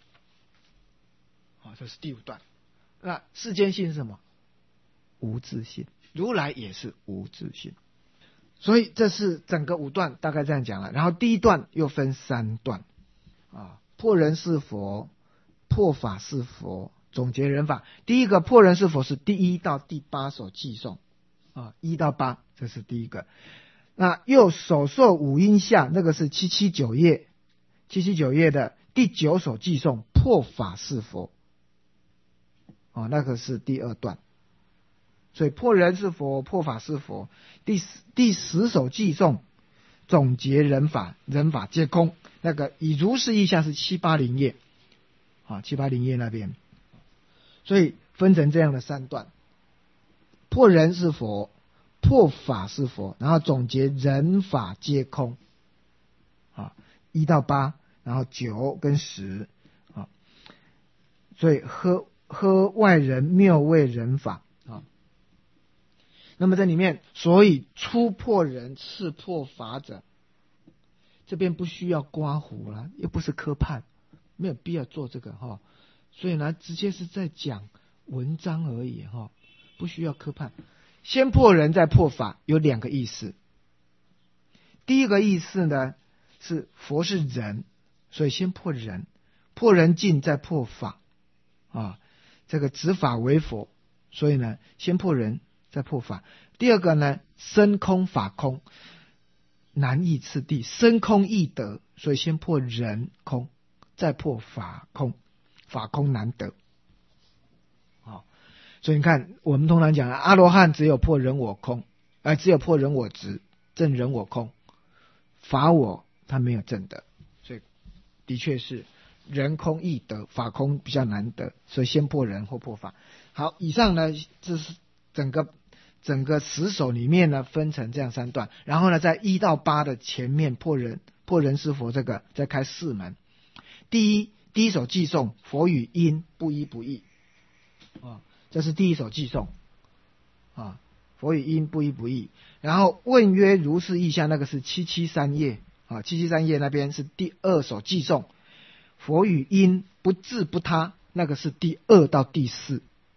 好，这是第五段。那世间性是什么？无自性。如来也是无自性。所以这是整个五段大概这样讲了。然后第一段又分三段啊，破人是佛，破法是佛，总结人法。第一个破人是佛是第一到第八首偈颂啊，一到八，这是第一个。那右首受五音下，那个是七七九页，七七九页的第九首偈颂，破法是佛，哦，那个是第二段。所以破人是佛，破法是佛。第十第十首偈颂，总结人法，人法皆空。那个以如是意象是七八零页，啊，七八零页那边。所以分成这样的三段：破人是佛，破法是佛，然后总结人法皆空。啊，一到八，然后九跟十，啊，所以呵呵外人谬谓人法。那么这里面，所以初破人次破法者，这边不需要刮胡了，又不是科判，没有必要做这个哈。所以呢，直接是在讲文章而已哈，不需要科判。先破人再破法有两个意思。第一个意思呢是佛是人，所以先破人，破人境再破法啊，这个执法为佛，所以呢先破人。再破法。第二个呢，身空法空，难易次第，身空易得，所以先破人空，再破法空，法空难得。好，所以你看，我们通常讲阿罗汉只有破人我空，呃，只有破人我执，证人我空，法我他没有证得，所以的确是人空易得，法空比较难得，所以先破人或破法。好，以上呢，这是整个。整个十首里面呢，分成这样三段，然后呢，在一到八的前面破人破人是佛这个再开四门。第一第一首偈颂，佛语音不一不异啊，这是第一首偈颂啊，佛语音不一不异。然后问曰如是意象，那个是七七三页啊，七七三页那边是第二首偈颂，佛语音不自不他，那个是第二到第四，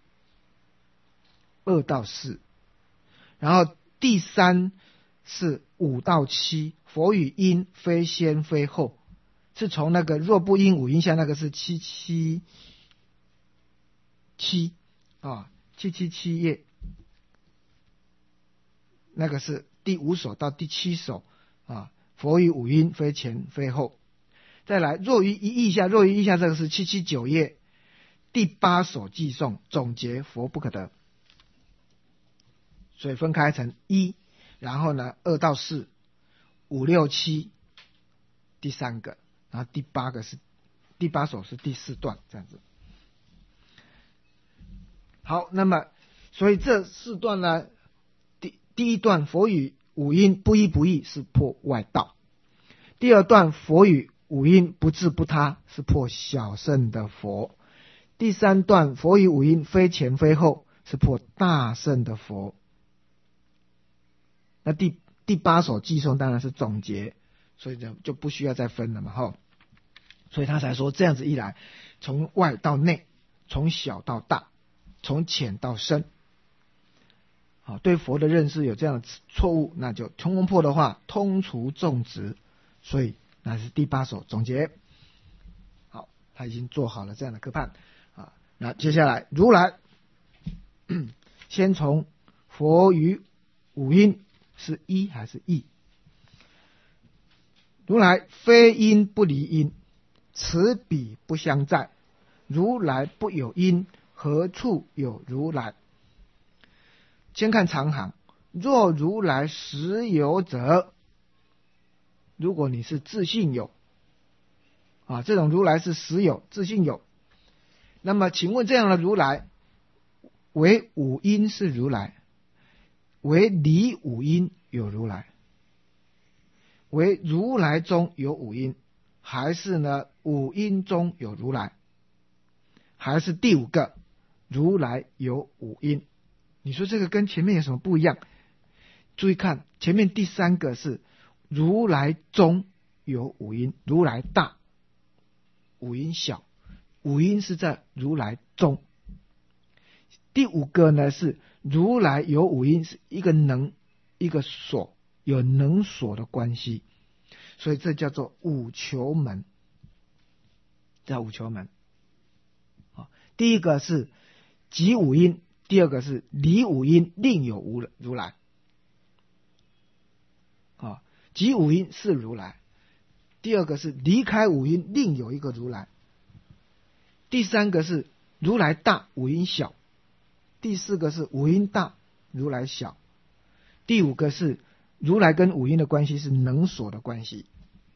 二到四。然后第三是五到七，佛语音非先非后，是从那个若不因五音下，那个是七七七啊，七七七页，那个是第五首到第七首啊，佛语五音非前非后。再来若于一意下，若于意下这个是七七九页，第八首偈颂，总结佛不可得。所以分开成一，然后呢二到四，五六七，第三个，然后第八个是第八首是第四段这样子。好，那么所以这四段呢，第第一段佛语五音不一不异是破外道，第二段佛语五音不自不他是破小圣的佛，第三段佛语五音非前非后是破大圣的佛。那第第八首偈颂当然是总结，所以就就不需要再分了嘛，哈。所以他才说这样子一来，从外到内，从小到大，从浅到深，好，对佛的认识有这样的错误，那就通通破的话，通除众执，所以那是第八首总结。好，他已经做好了这样的科判啊。那接下来如来先从佛语五音。是一还是异？如来非因不离因，此彼不相在。如来不有因，何处有如来？先看长行，若如来实有者，如果你是自信有啊，这种如来是实有自信有，那么请问这样的如来，为五因是如来，为离五因有如来，为如来中有五因，还是呢五因中有如来，还是第五个如来有五因？你说这个跟前面有什么不一样？注意看前面第三个是如来中有五音，如来大，五音小，五音是在如来中。第五个呢是如来有五音，是一个能一个所，有能所的关系，所以这叫做五求门，叫五求门。第一个是即五音，第二个是离五音另有无如来。啊，即五音是如来，第二个是离开五音另有一个如来，第三个是如来大五音小，第四个是五音大如来小，第五个是如来跟五音的关系是能所的关系。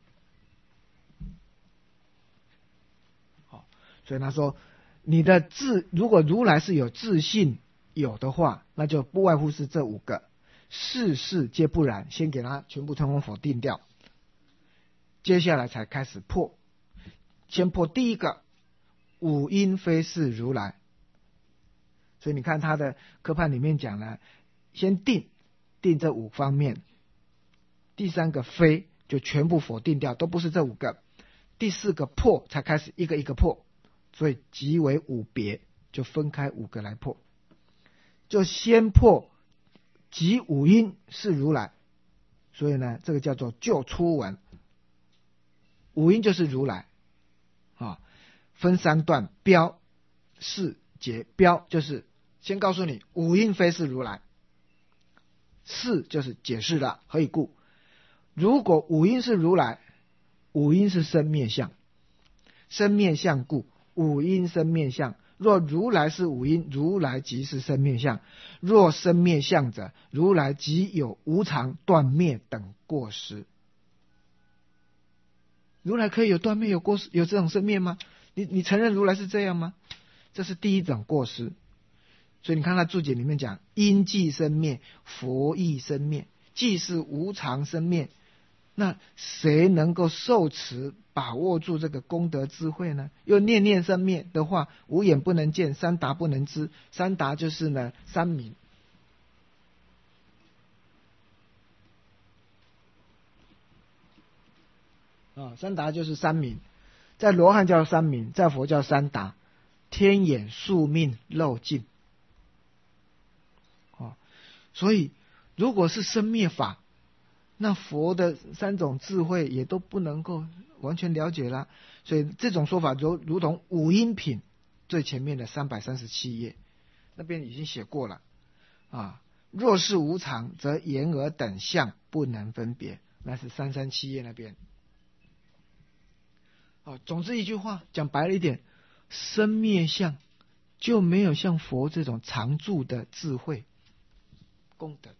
好，所以他说你的自，如果如来是有自信有的话，那就不外乎是这五个，事事皆不然，先给他全部通通否定掉，接下来才开始破。先破第一个，五音非是如来。所以你看他的科判里面讲了，先定定这五方面，第三个非就全部否定掉，都不是这五个，第四个破才开始一个一个破，所以即为五别，就分开五个来破。就先破即五音是如来，所以呢这个叫做就初文，五音就是如来啊，分三段，标释解。标就是先告诉你五音非是如来，释就是解释了何以故。如果五音是如来，五音是生灭相，生灭相故五音生灭相，若如来是五音，如来即是生灭相，若生灭相者，如来即有无常断灭等过失。如来可以有断灭有过失，有这种生灭吗？你你承认如来是这样吗？这是第一种过失。所以你看他注解里面讲，因即生灭，佛亦生灭，既是无常生灭，那谁能够受持把握住这个功德智慧呢？又念念生灭的话，五眼不能见，三达不能知。三达就是呢三明，啊，三达就是三明，在罗汉叫三明，在佛叫三达。天眼宿命漏尽，哦，所以如果是生灭法，那佛的三种智慧也都不能够完全了解了。所以这种说法如如同五音品最前面的三百三十七页那边已经写过了啊。若是无常，则眼耳等相不能分别，那是三三七页那边。哦，总之一句话讲白了一点，生灭相就没有像佛这种常住的智慧功德。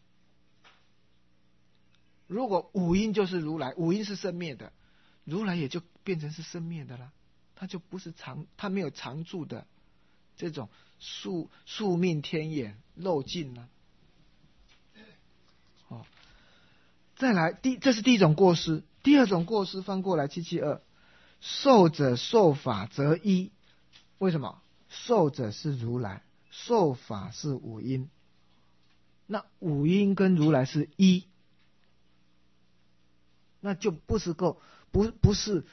如果五音就是如来，五音是生灭的，如来也就变成是生灭的了，他就不是常，他没有常住的这种宿宿命天眼漏尽了。哦，再来第这是第一种过失。第二种过失翻过来七七二，受者受法则一。为什么？受者是如来，受法是五音，那五音跟如来是一，那就不是够，不不是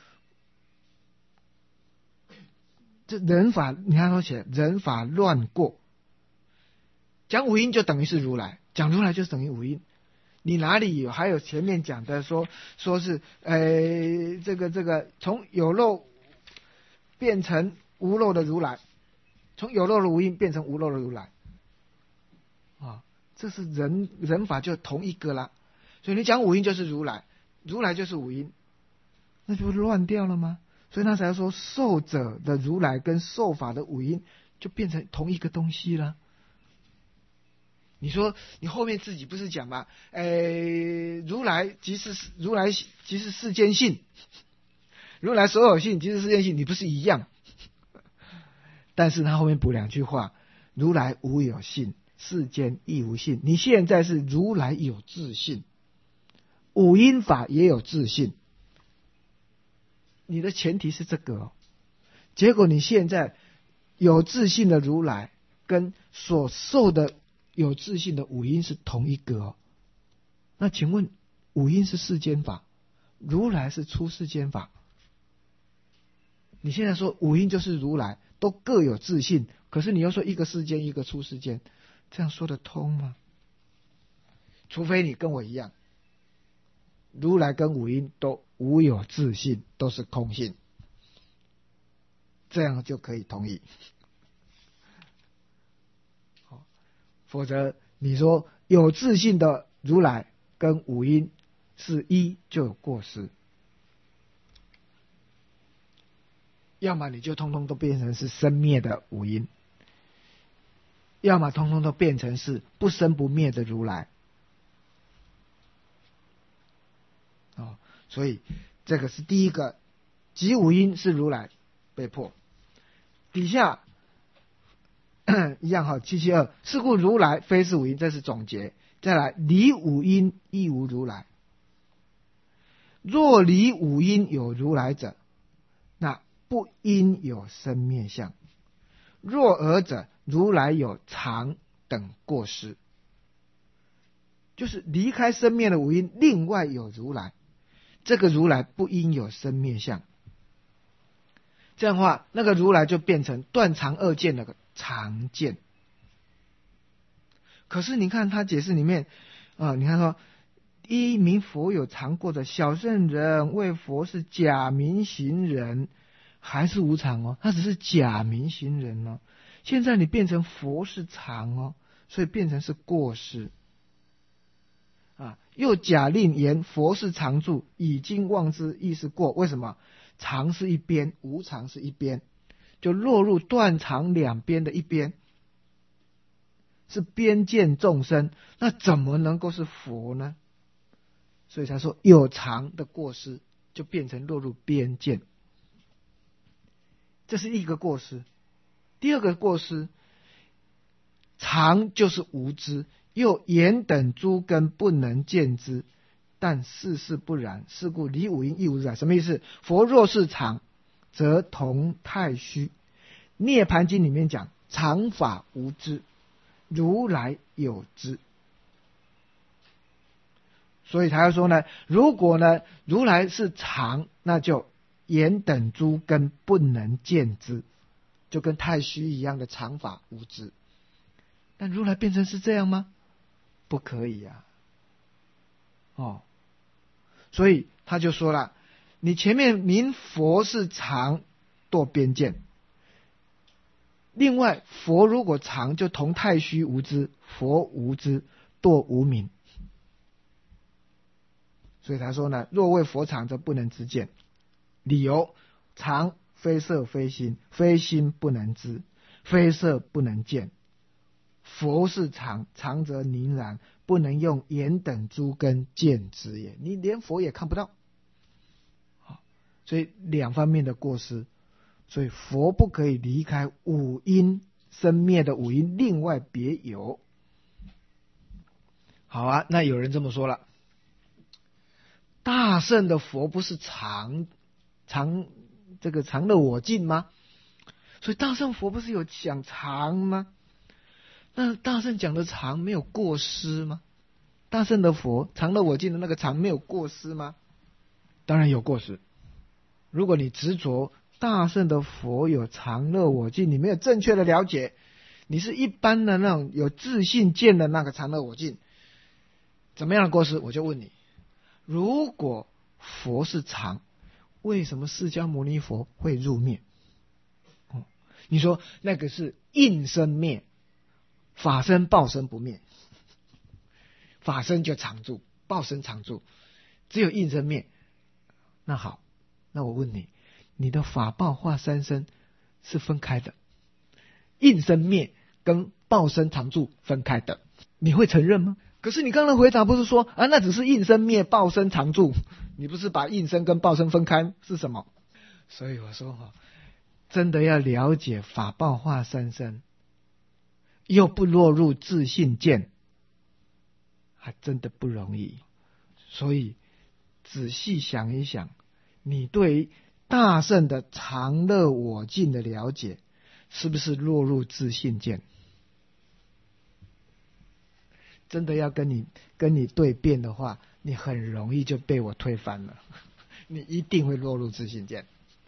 这人法。你看他写人法乱过，讲五音就等于是如来，讲如来就等于五音。你哪里有还有前面讲的说说是呃这个这个从有漏变成无漏的如来，从有漏的无音变成无漏的如来啊，这是人人法就同一个啦。所以你讲五音就是如来，如来就是五音，那就乱掉了吗？所以他才说受者的如来跟受法的五音就变成同一个东西了。你说你后面自己不是讲吗？诶，如来即是如来即是世间性，如来所有性即是世间性，你不是一样？但是他后面补两句话，如来无有性，世间亦无性。你现在是如来有自性，五音法也有自性，你的前提是这个哦。结果你现在有自性的如来跟所受的有自性的五音是同一个哦。那请问五音是世间法， 如来是出世间法。你现在说五阴就是如来，都各有自性，可是你又说一个世间一个出世间，这样说得通吗？除非你跟我一样，如来跟五阴都无有自性，都是空性，这样就可以同意。否则你说有自性的如来跟五阴是一，就有过失。要么你就通通都变成是生灭的五阴，要么通通都变成是不生不灭的如来。哦，所以这个是第一个，即五阴是如来被破。底下一样哈，七七二，是故如来非是五阴，这是总结。再来，离五阴亦无如来。若离五阴有如来者，那不应有生灭相。若尔者，如来有常等过失。就是离开生灭的五阴，另外有如来，这个如来不应有生灭相。这样的话，那个如来就变成断常二见那个常见。可是你看他解释里面啊、呃，你看说，一名佛有常过的小圣人为佛是假名行人，还是无常哦，他只是假名行人哦。现在你变成佛是常哦，所以变成是过失啊。又假令言佛是常住，已经忘之，亦是过。为什么？常是一边，无常是一边，就落入断常两边的一边，是边见众生，那怎么能够是佛呢？所以他说有常的过失，就变成落入边见，这是一个过失。第二个过失，常就是无知，又言等诸根不能见之，但事事不然，是故离五阴亦无如来。什么意思？佛若是常，则同太虚。涅盘经里面讲常法无知，如来有知。所以他要说呢，如果呢如来是常，那就言等诸根不能见之，就跟太虚一样的常法无知。但如来变成是这样吗？不可以啊。哦，所以他就说了，你前面明佛是常，堕边见。另外佛如果常，就同太虚无知，佛无知，堕无明。所以他说呢，若为佛常，则不能知见。理由，常非色非心，非心不能知，非色不能见。佛是常，常则凝然，不能用眼等诸根见之也。你连佛也看不到。所以两方面的过失，所以佛不可以离开五阴，生灭的五阴另外别有。好啊，那有人这么说了，大圣的佛不是常常这个常乐我净吗？所以大圣佛不是有讲常吗？那大圣讲的常没有过失吗？大圣的佛常乐我净的那个常没有过失吗？当然有过失。如果你执着大圣的佛有常乐我净，你没有正确的了解，你是一般的那种有自信见的那个常乐我净，怎么样的过失？我就问你，如果佛是常，为什么释迦牟尼佛会入灭？哦，你说那个是应生灭，法身报身不灭，法身就常住，报身常住，只有应生灭。那好，那我问你，你的法报化三身是分开的，应生灭跟报身常住分开的，你会承认吗？可是你刚才回答不是说啊，那只是应生灭，报身常住，你不是把应生跟报身分开是什么？所以我说哈，真的要了解法报化三身，又不落入自信见，还真的不容易。所以仔细想一想，你对大圣的常乐我净的了解，是不是落入自信见？真的要跟你跟你对辩的话，你很容易就被我推翻了。 你一定会落入自信见。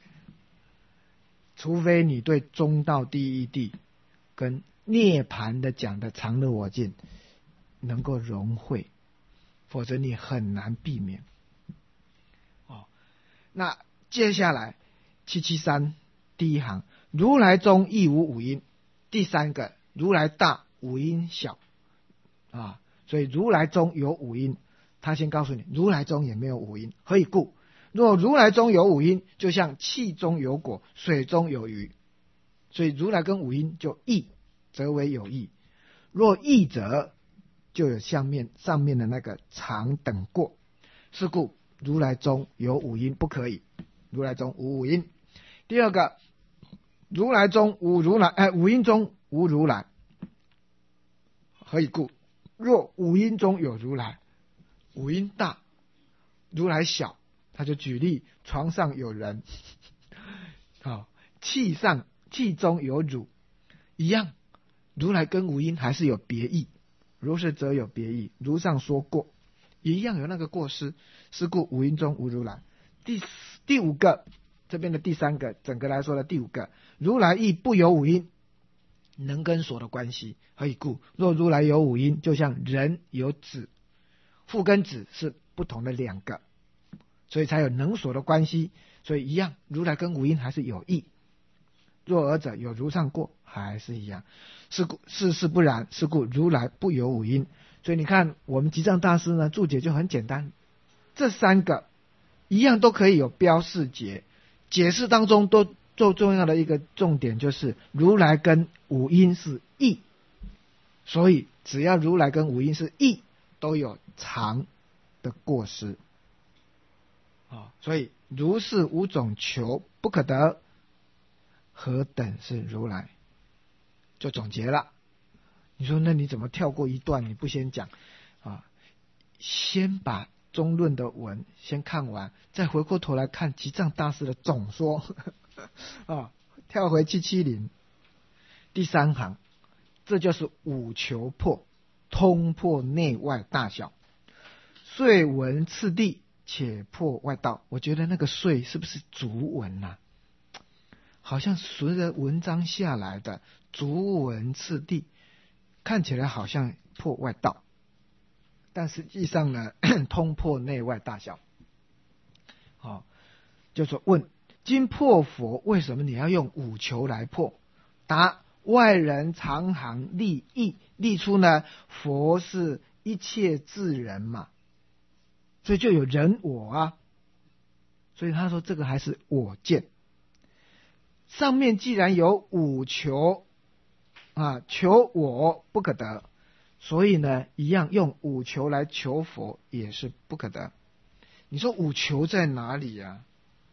除非你对中道第一谛跟涅槃的讲的常乐我净能够融会，否则你很难避免。哦，那接下来七七三第一行，如来中亦无五阴。第三个，如来大五阴小啊，所以如来中有五阴，他先告诉你如来中也没有五阴。何以故？若如来中有五阴，就像气中有果，水中有鱼。所以如来跟五阴就异，则为有异。若异者，就有下面上面的那个常等过。是故如来中有五阴不可以，如来中无五阴。第二个，如来中无如来，哎，五阴中无如来。何以故？若五阴中有如来，五阴大，如来小。他就举例，床上有人，好，气上气中有汝，一样，如来跟五阴还是有别异。如是则有别异，如上说过，一样有那个过失。是故五阴中无如来。第第五个，这边的第三个，整个来说的第五个，如来亦不有五阴，能跟所的关系。何以故？若如来有五阴，就像人有子，父跟子是不同的两个，所以才有能所的关系。所以一样，如来跟五阴还是有异。若尔者有如上过，还是一样。是故事事不然，是故如来不有五阴。所以你看，我们吉藏大师呢注解就很简单，这三个一样都可以有标示解。解释当中都最重要的一个重点就是如来跟五阴是异，所以只要如来跟五阴是异，都有常的过失。哦，所以如是五种求不可得，何等是如来？就总结了。你说那你怎么跳过一段？你不先讲啊？先把中论的文先看完，再回过头来看吉藏大师的总说啊。跳回七七零第三行，这就是五求破，通破内外大小，遂闻次第，且破外道。我觉得那个遂是不是逐文啊？好像随着文章下来的逐文次第，看起来好像破外道，但实际上呢，通破内外大小。好、哦，就说问今破佛，为什么你要用五求来破？答：外人常行立意，立出呢佛是一切自人嘛，所以就有人我啊，所以他说这个还是我见。上面既然有五求啊，求我不可得，所以呢，一样用五求来求佛也是不可得。你说五求在哪里呀、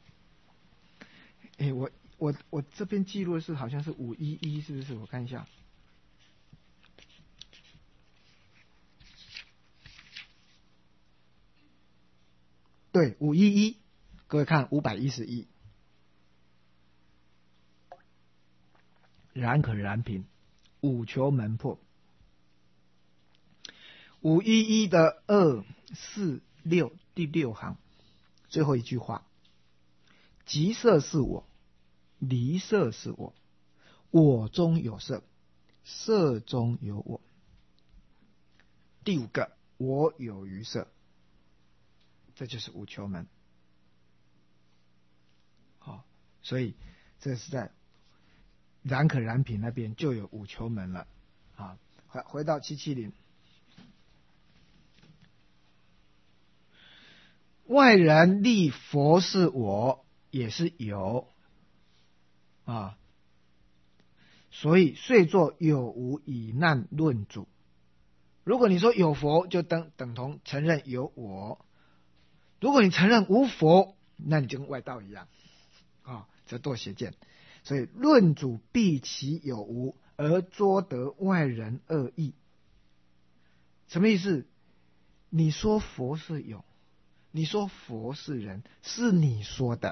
啊？哎，我我我这边记录的是好像是五一一，是不是？我看一下。对，五一一，各位看五百一十一。然可然平，五求门破。五一一的二四六第六行最后一句话：即色是我，离色是我，我中有色，色中有我。第五个，我有余色，这就是五求门。好，所以这是在然可然品那边就有五求门了。啊，回回到七七零，外人立佛是我也是有啊，所以遂作有无以难论主。如果你说有佛，就等等同承认有我；如果你承认无佛，那你就跟外道一样啊，这堕邪见。所以论主必其有无，而捉得外人恶意。什么意思？你说佛是有，你说佛是人，是你说的。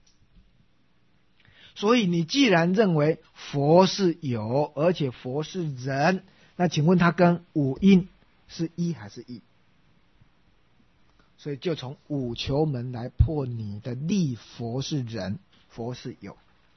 所以你既然认为佛是有，而且佛是人，那请问他跟五阴是一还是异？ 所以就从五求门来破你的立佛是人，佛是有。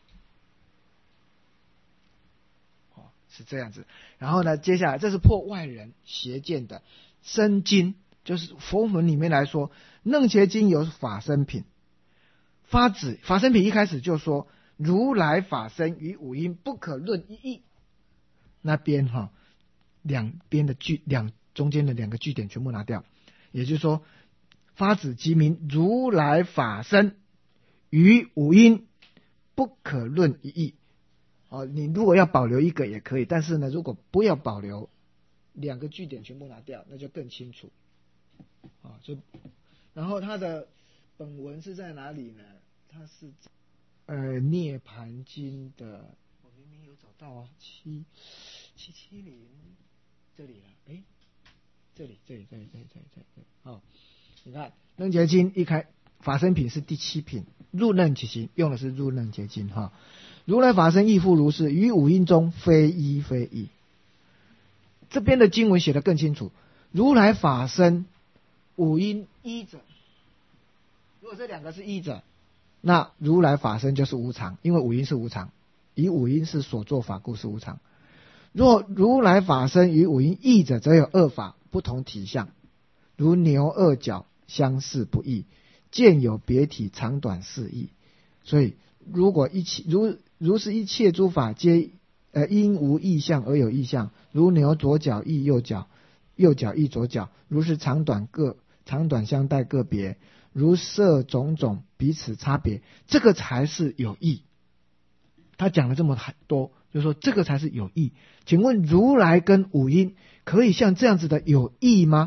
哦，是这样子。然后呢，接下来这是破外人邪见的身经，就是佛门里面来说，楞伽经有法身品。发指法身品一开始就说如来法身与五阴不可论一义，那边哈、哦、两边的句两中间的两个句点全部拿掉，也就是说发指即名如来法身与五阴不可论一义。哦，你如果要保留一个也可以，但是呢，如果不要保留，两个句点全部拿掉，那就更清楚。啊、哦，就然后它的本文是在哪里呢？它是呃《涅盘经》的，我明明有找到啊，七七七零这里了，哎，这里这里这里这里这里这里，哦，你看楞伽经一开法身品是第七品，入楞其行用的是入楞伽经哈、哦，如来法身亦复如是，于五阴中非一非异。这边的经文写得更清楚，如来法身五阴一者。如果这两个是一者，那如来法身就是无常，因为五阴是无常，以五阴是所作法故是无常。若如来法身与五阴异者，则有二法不同体相，如牛二角相似不异，见有别体长短四异。所以如果一切如如是一切诸法皆呃因无异相而有异相，如牛左脚异右脚，右脚异左脚，如是长短各长短相待个别，如色种种彼此差别，这个才是有异。他讲了这么多，就说这个才是有异。请问如来跟五阴可以像这样子的有异吗？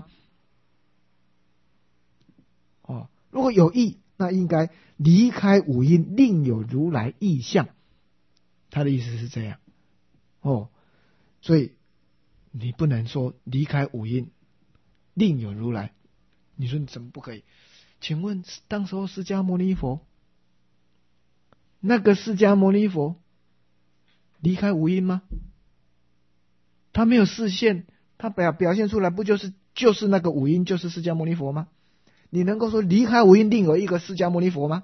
哦，如果有异，那应该离开五阴，另有如来异相。他的意思是这样。哦，所以你不能说离开五阴，另有如来。你说你怎么不可以？请问当时候释迦牟尼佛，那个释迦牟尼佛离开五阴吗？他没有示现，他表表现出来不就是就是那个五阴就是释迦牟尼佛吗？你能够说离开五阴另有一个释迦牟尼佛吗？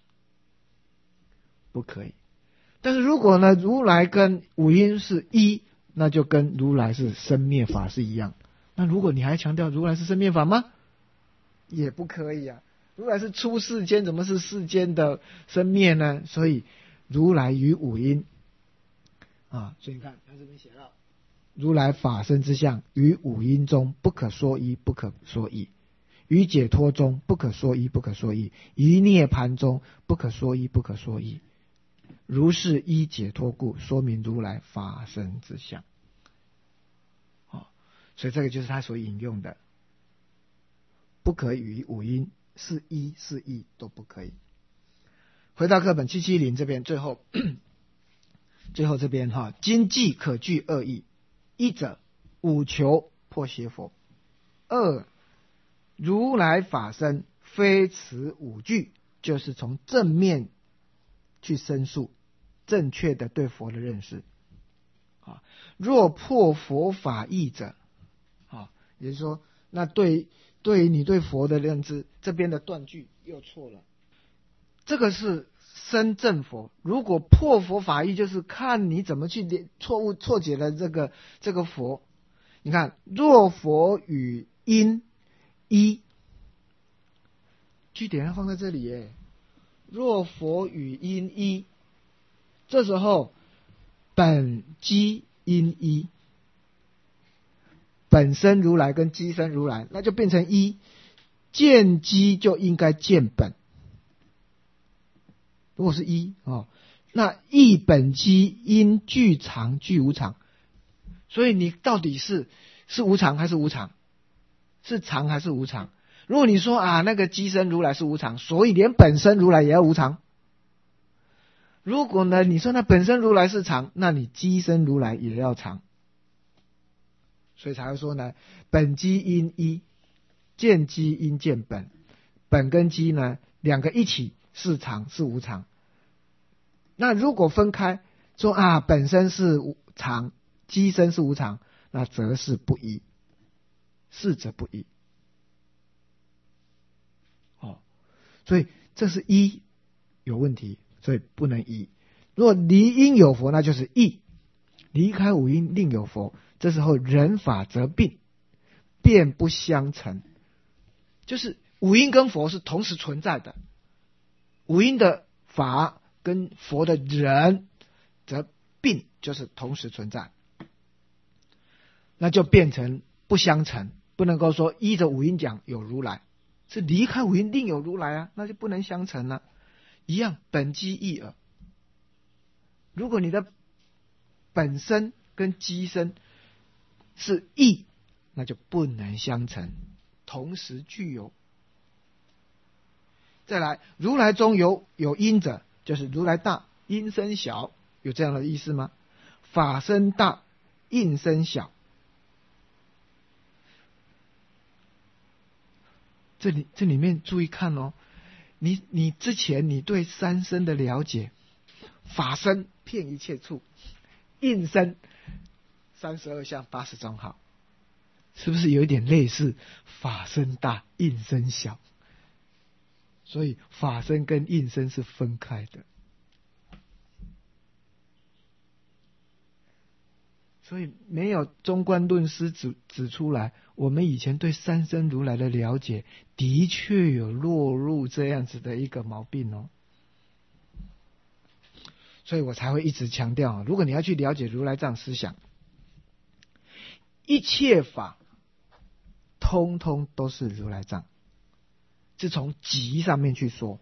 不可以。但是如果呢，如来跟五阴是一，那就跟如来是生灭法是一样。那如果你还强调如来是生灭法吗？也不可以啊。如来是出世间，怎么是世间的生灭呢？所以如来与五阴啊，所以你看他这边写到，如来法身之相于五阴中不可说一，不可说异；于解脱中不可说一，不可说异；于涅盘中不可说一，不可说异。如是依解脱故，说明如来法身之相。哦，所以这个就是他所引用的，不可与五阴是一是异都不可以。回到课本七七零这边，最后最后这边哈，经济可具二义：一者五求破邪佛；二如来法身非此五句，就是从正面去申诉正确的对佛的认识。啊，若破佛法义者，啊，也就是说，那对对于你对佛的认知，这边的断句又错了。这个是生正佛，如果破佛法义，就是看你怎么去错误错解了这个这个佛。你看，若佛与因一，句点要放在这里耶。若佛与因一，这时候本机因一，本身如来跟机身如来，那就变成一，见机就应该见本。如果是一哦，那一本机因具常具无常，所以你到底是是无常还是无常？是常还是无常？如果你说啊，那个机身如来是无常，所以连本身如来也要无常。如果呢，你说那本身如来是常，那你机身如来也要常。所以才会说呢，本机因一，见机因见本，本跟机呢两个一起是常是无常。那如果分开说啊，本身是常，机身是无常，那则是不一，是则不一。 所以这是一有问题，所以不能一。如果离因有佛，那就是异。离开五因另有佛，这时候人法则并，便不相成。就是五因跟佛是同时存在的，五因的法跟佛的人则并，就是同时存在，那就变成不相成。不能够说依着五因讲有如来，是离开五因另有如来啊，那就不能相成了、啊。一样本机异耳。如果你的本身跟机身是异，那就不能相成，同时具有。再来，如来中有有因者，就是如来大，因身小，有这样的意思吗？法身大，应身小。这里这里面注意看哦，你你之前你对三身的了解，法身遍一切处，应身三十二相八十种好，是不是有一点类似？法身大，应身小，所以法身跟应身是分开的。所以没有中观论师指指出来，我们以前对三身如来的了解，的确有落入这样子的一个毛病哦。所以我才会一直强调，如果你要去了解如来藏思想，一切法通通都是如来藏，是从集上面去说。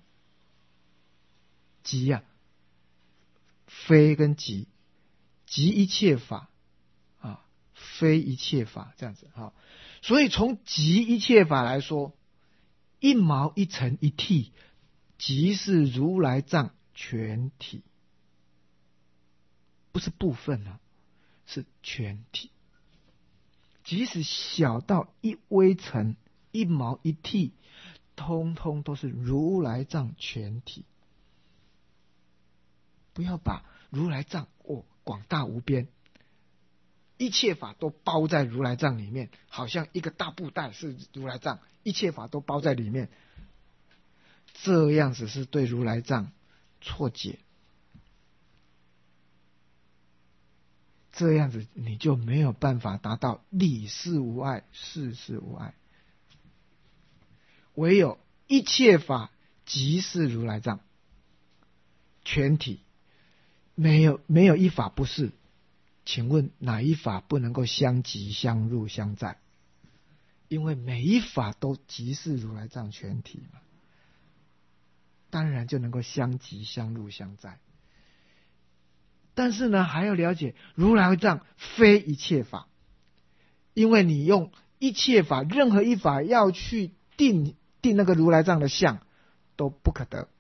集呀、啊，非跟集，集一切法啊，非一切法，这样子哈。所以从集一切法来说，一毛一尘一剃，即是如来藏全体，不是部分啊，是全体。即使小到一微尘、一毛一剃，通通都是如来藏全体。不要把如来藏哦广大无边，一切法都包在如来藏里面，好像一个大布袋是如来藏，一切法都包在里面，这样子是对如来藏错解。这样子你就没有办法达到理事无碍，事事无碍。唯有一切法即是如来藏全体，没有没有一法不是。请问哪一法不能够相即相入相在？因为每一法都即是如来藏全体嘛，当然就能够相即相入相在。但是呢，还要了解如来藏非一切法，因为你用一切法，任何一法要去定定那个如来藏的相，都不可得。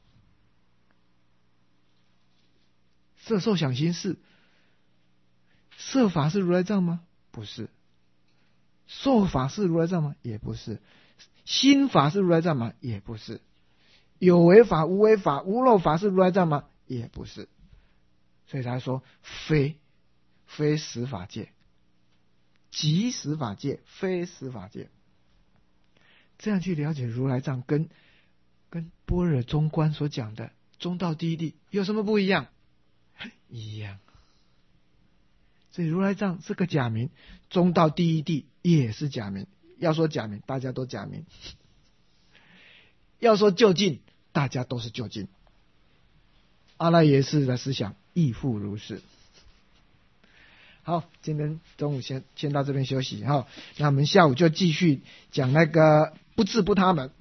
色受想行识，色法是如来藏吗？不是。受法是如来藏吗？也不是。心法是如来藏吗？也不是。有为法、无为法、无漏法是如来藏吗？也不是。所以他说非非实法界，即实法界，非实法界。这样去了解如来藏，跟跟般若中观所讲的中道第一谛有什么不一样？一样。所以如来藏是个假名，中道第一谛也是假名。要说假名，大家都假名；要说究竟，大家都是究竟。阿赖耶识的思想亦复如是。好，今天中午先先到这边休息哈，那我们下午就继续讲那个不自不他们。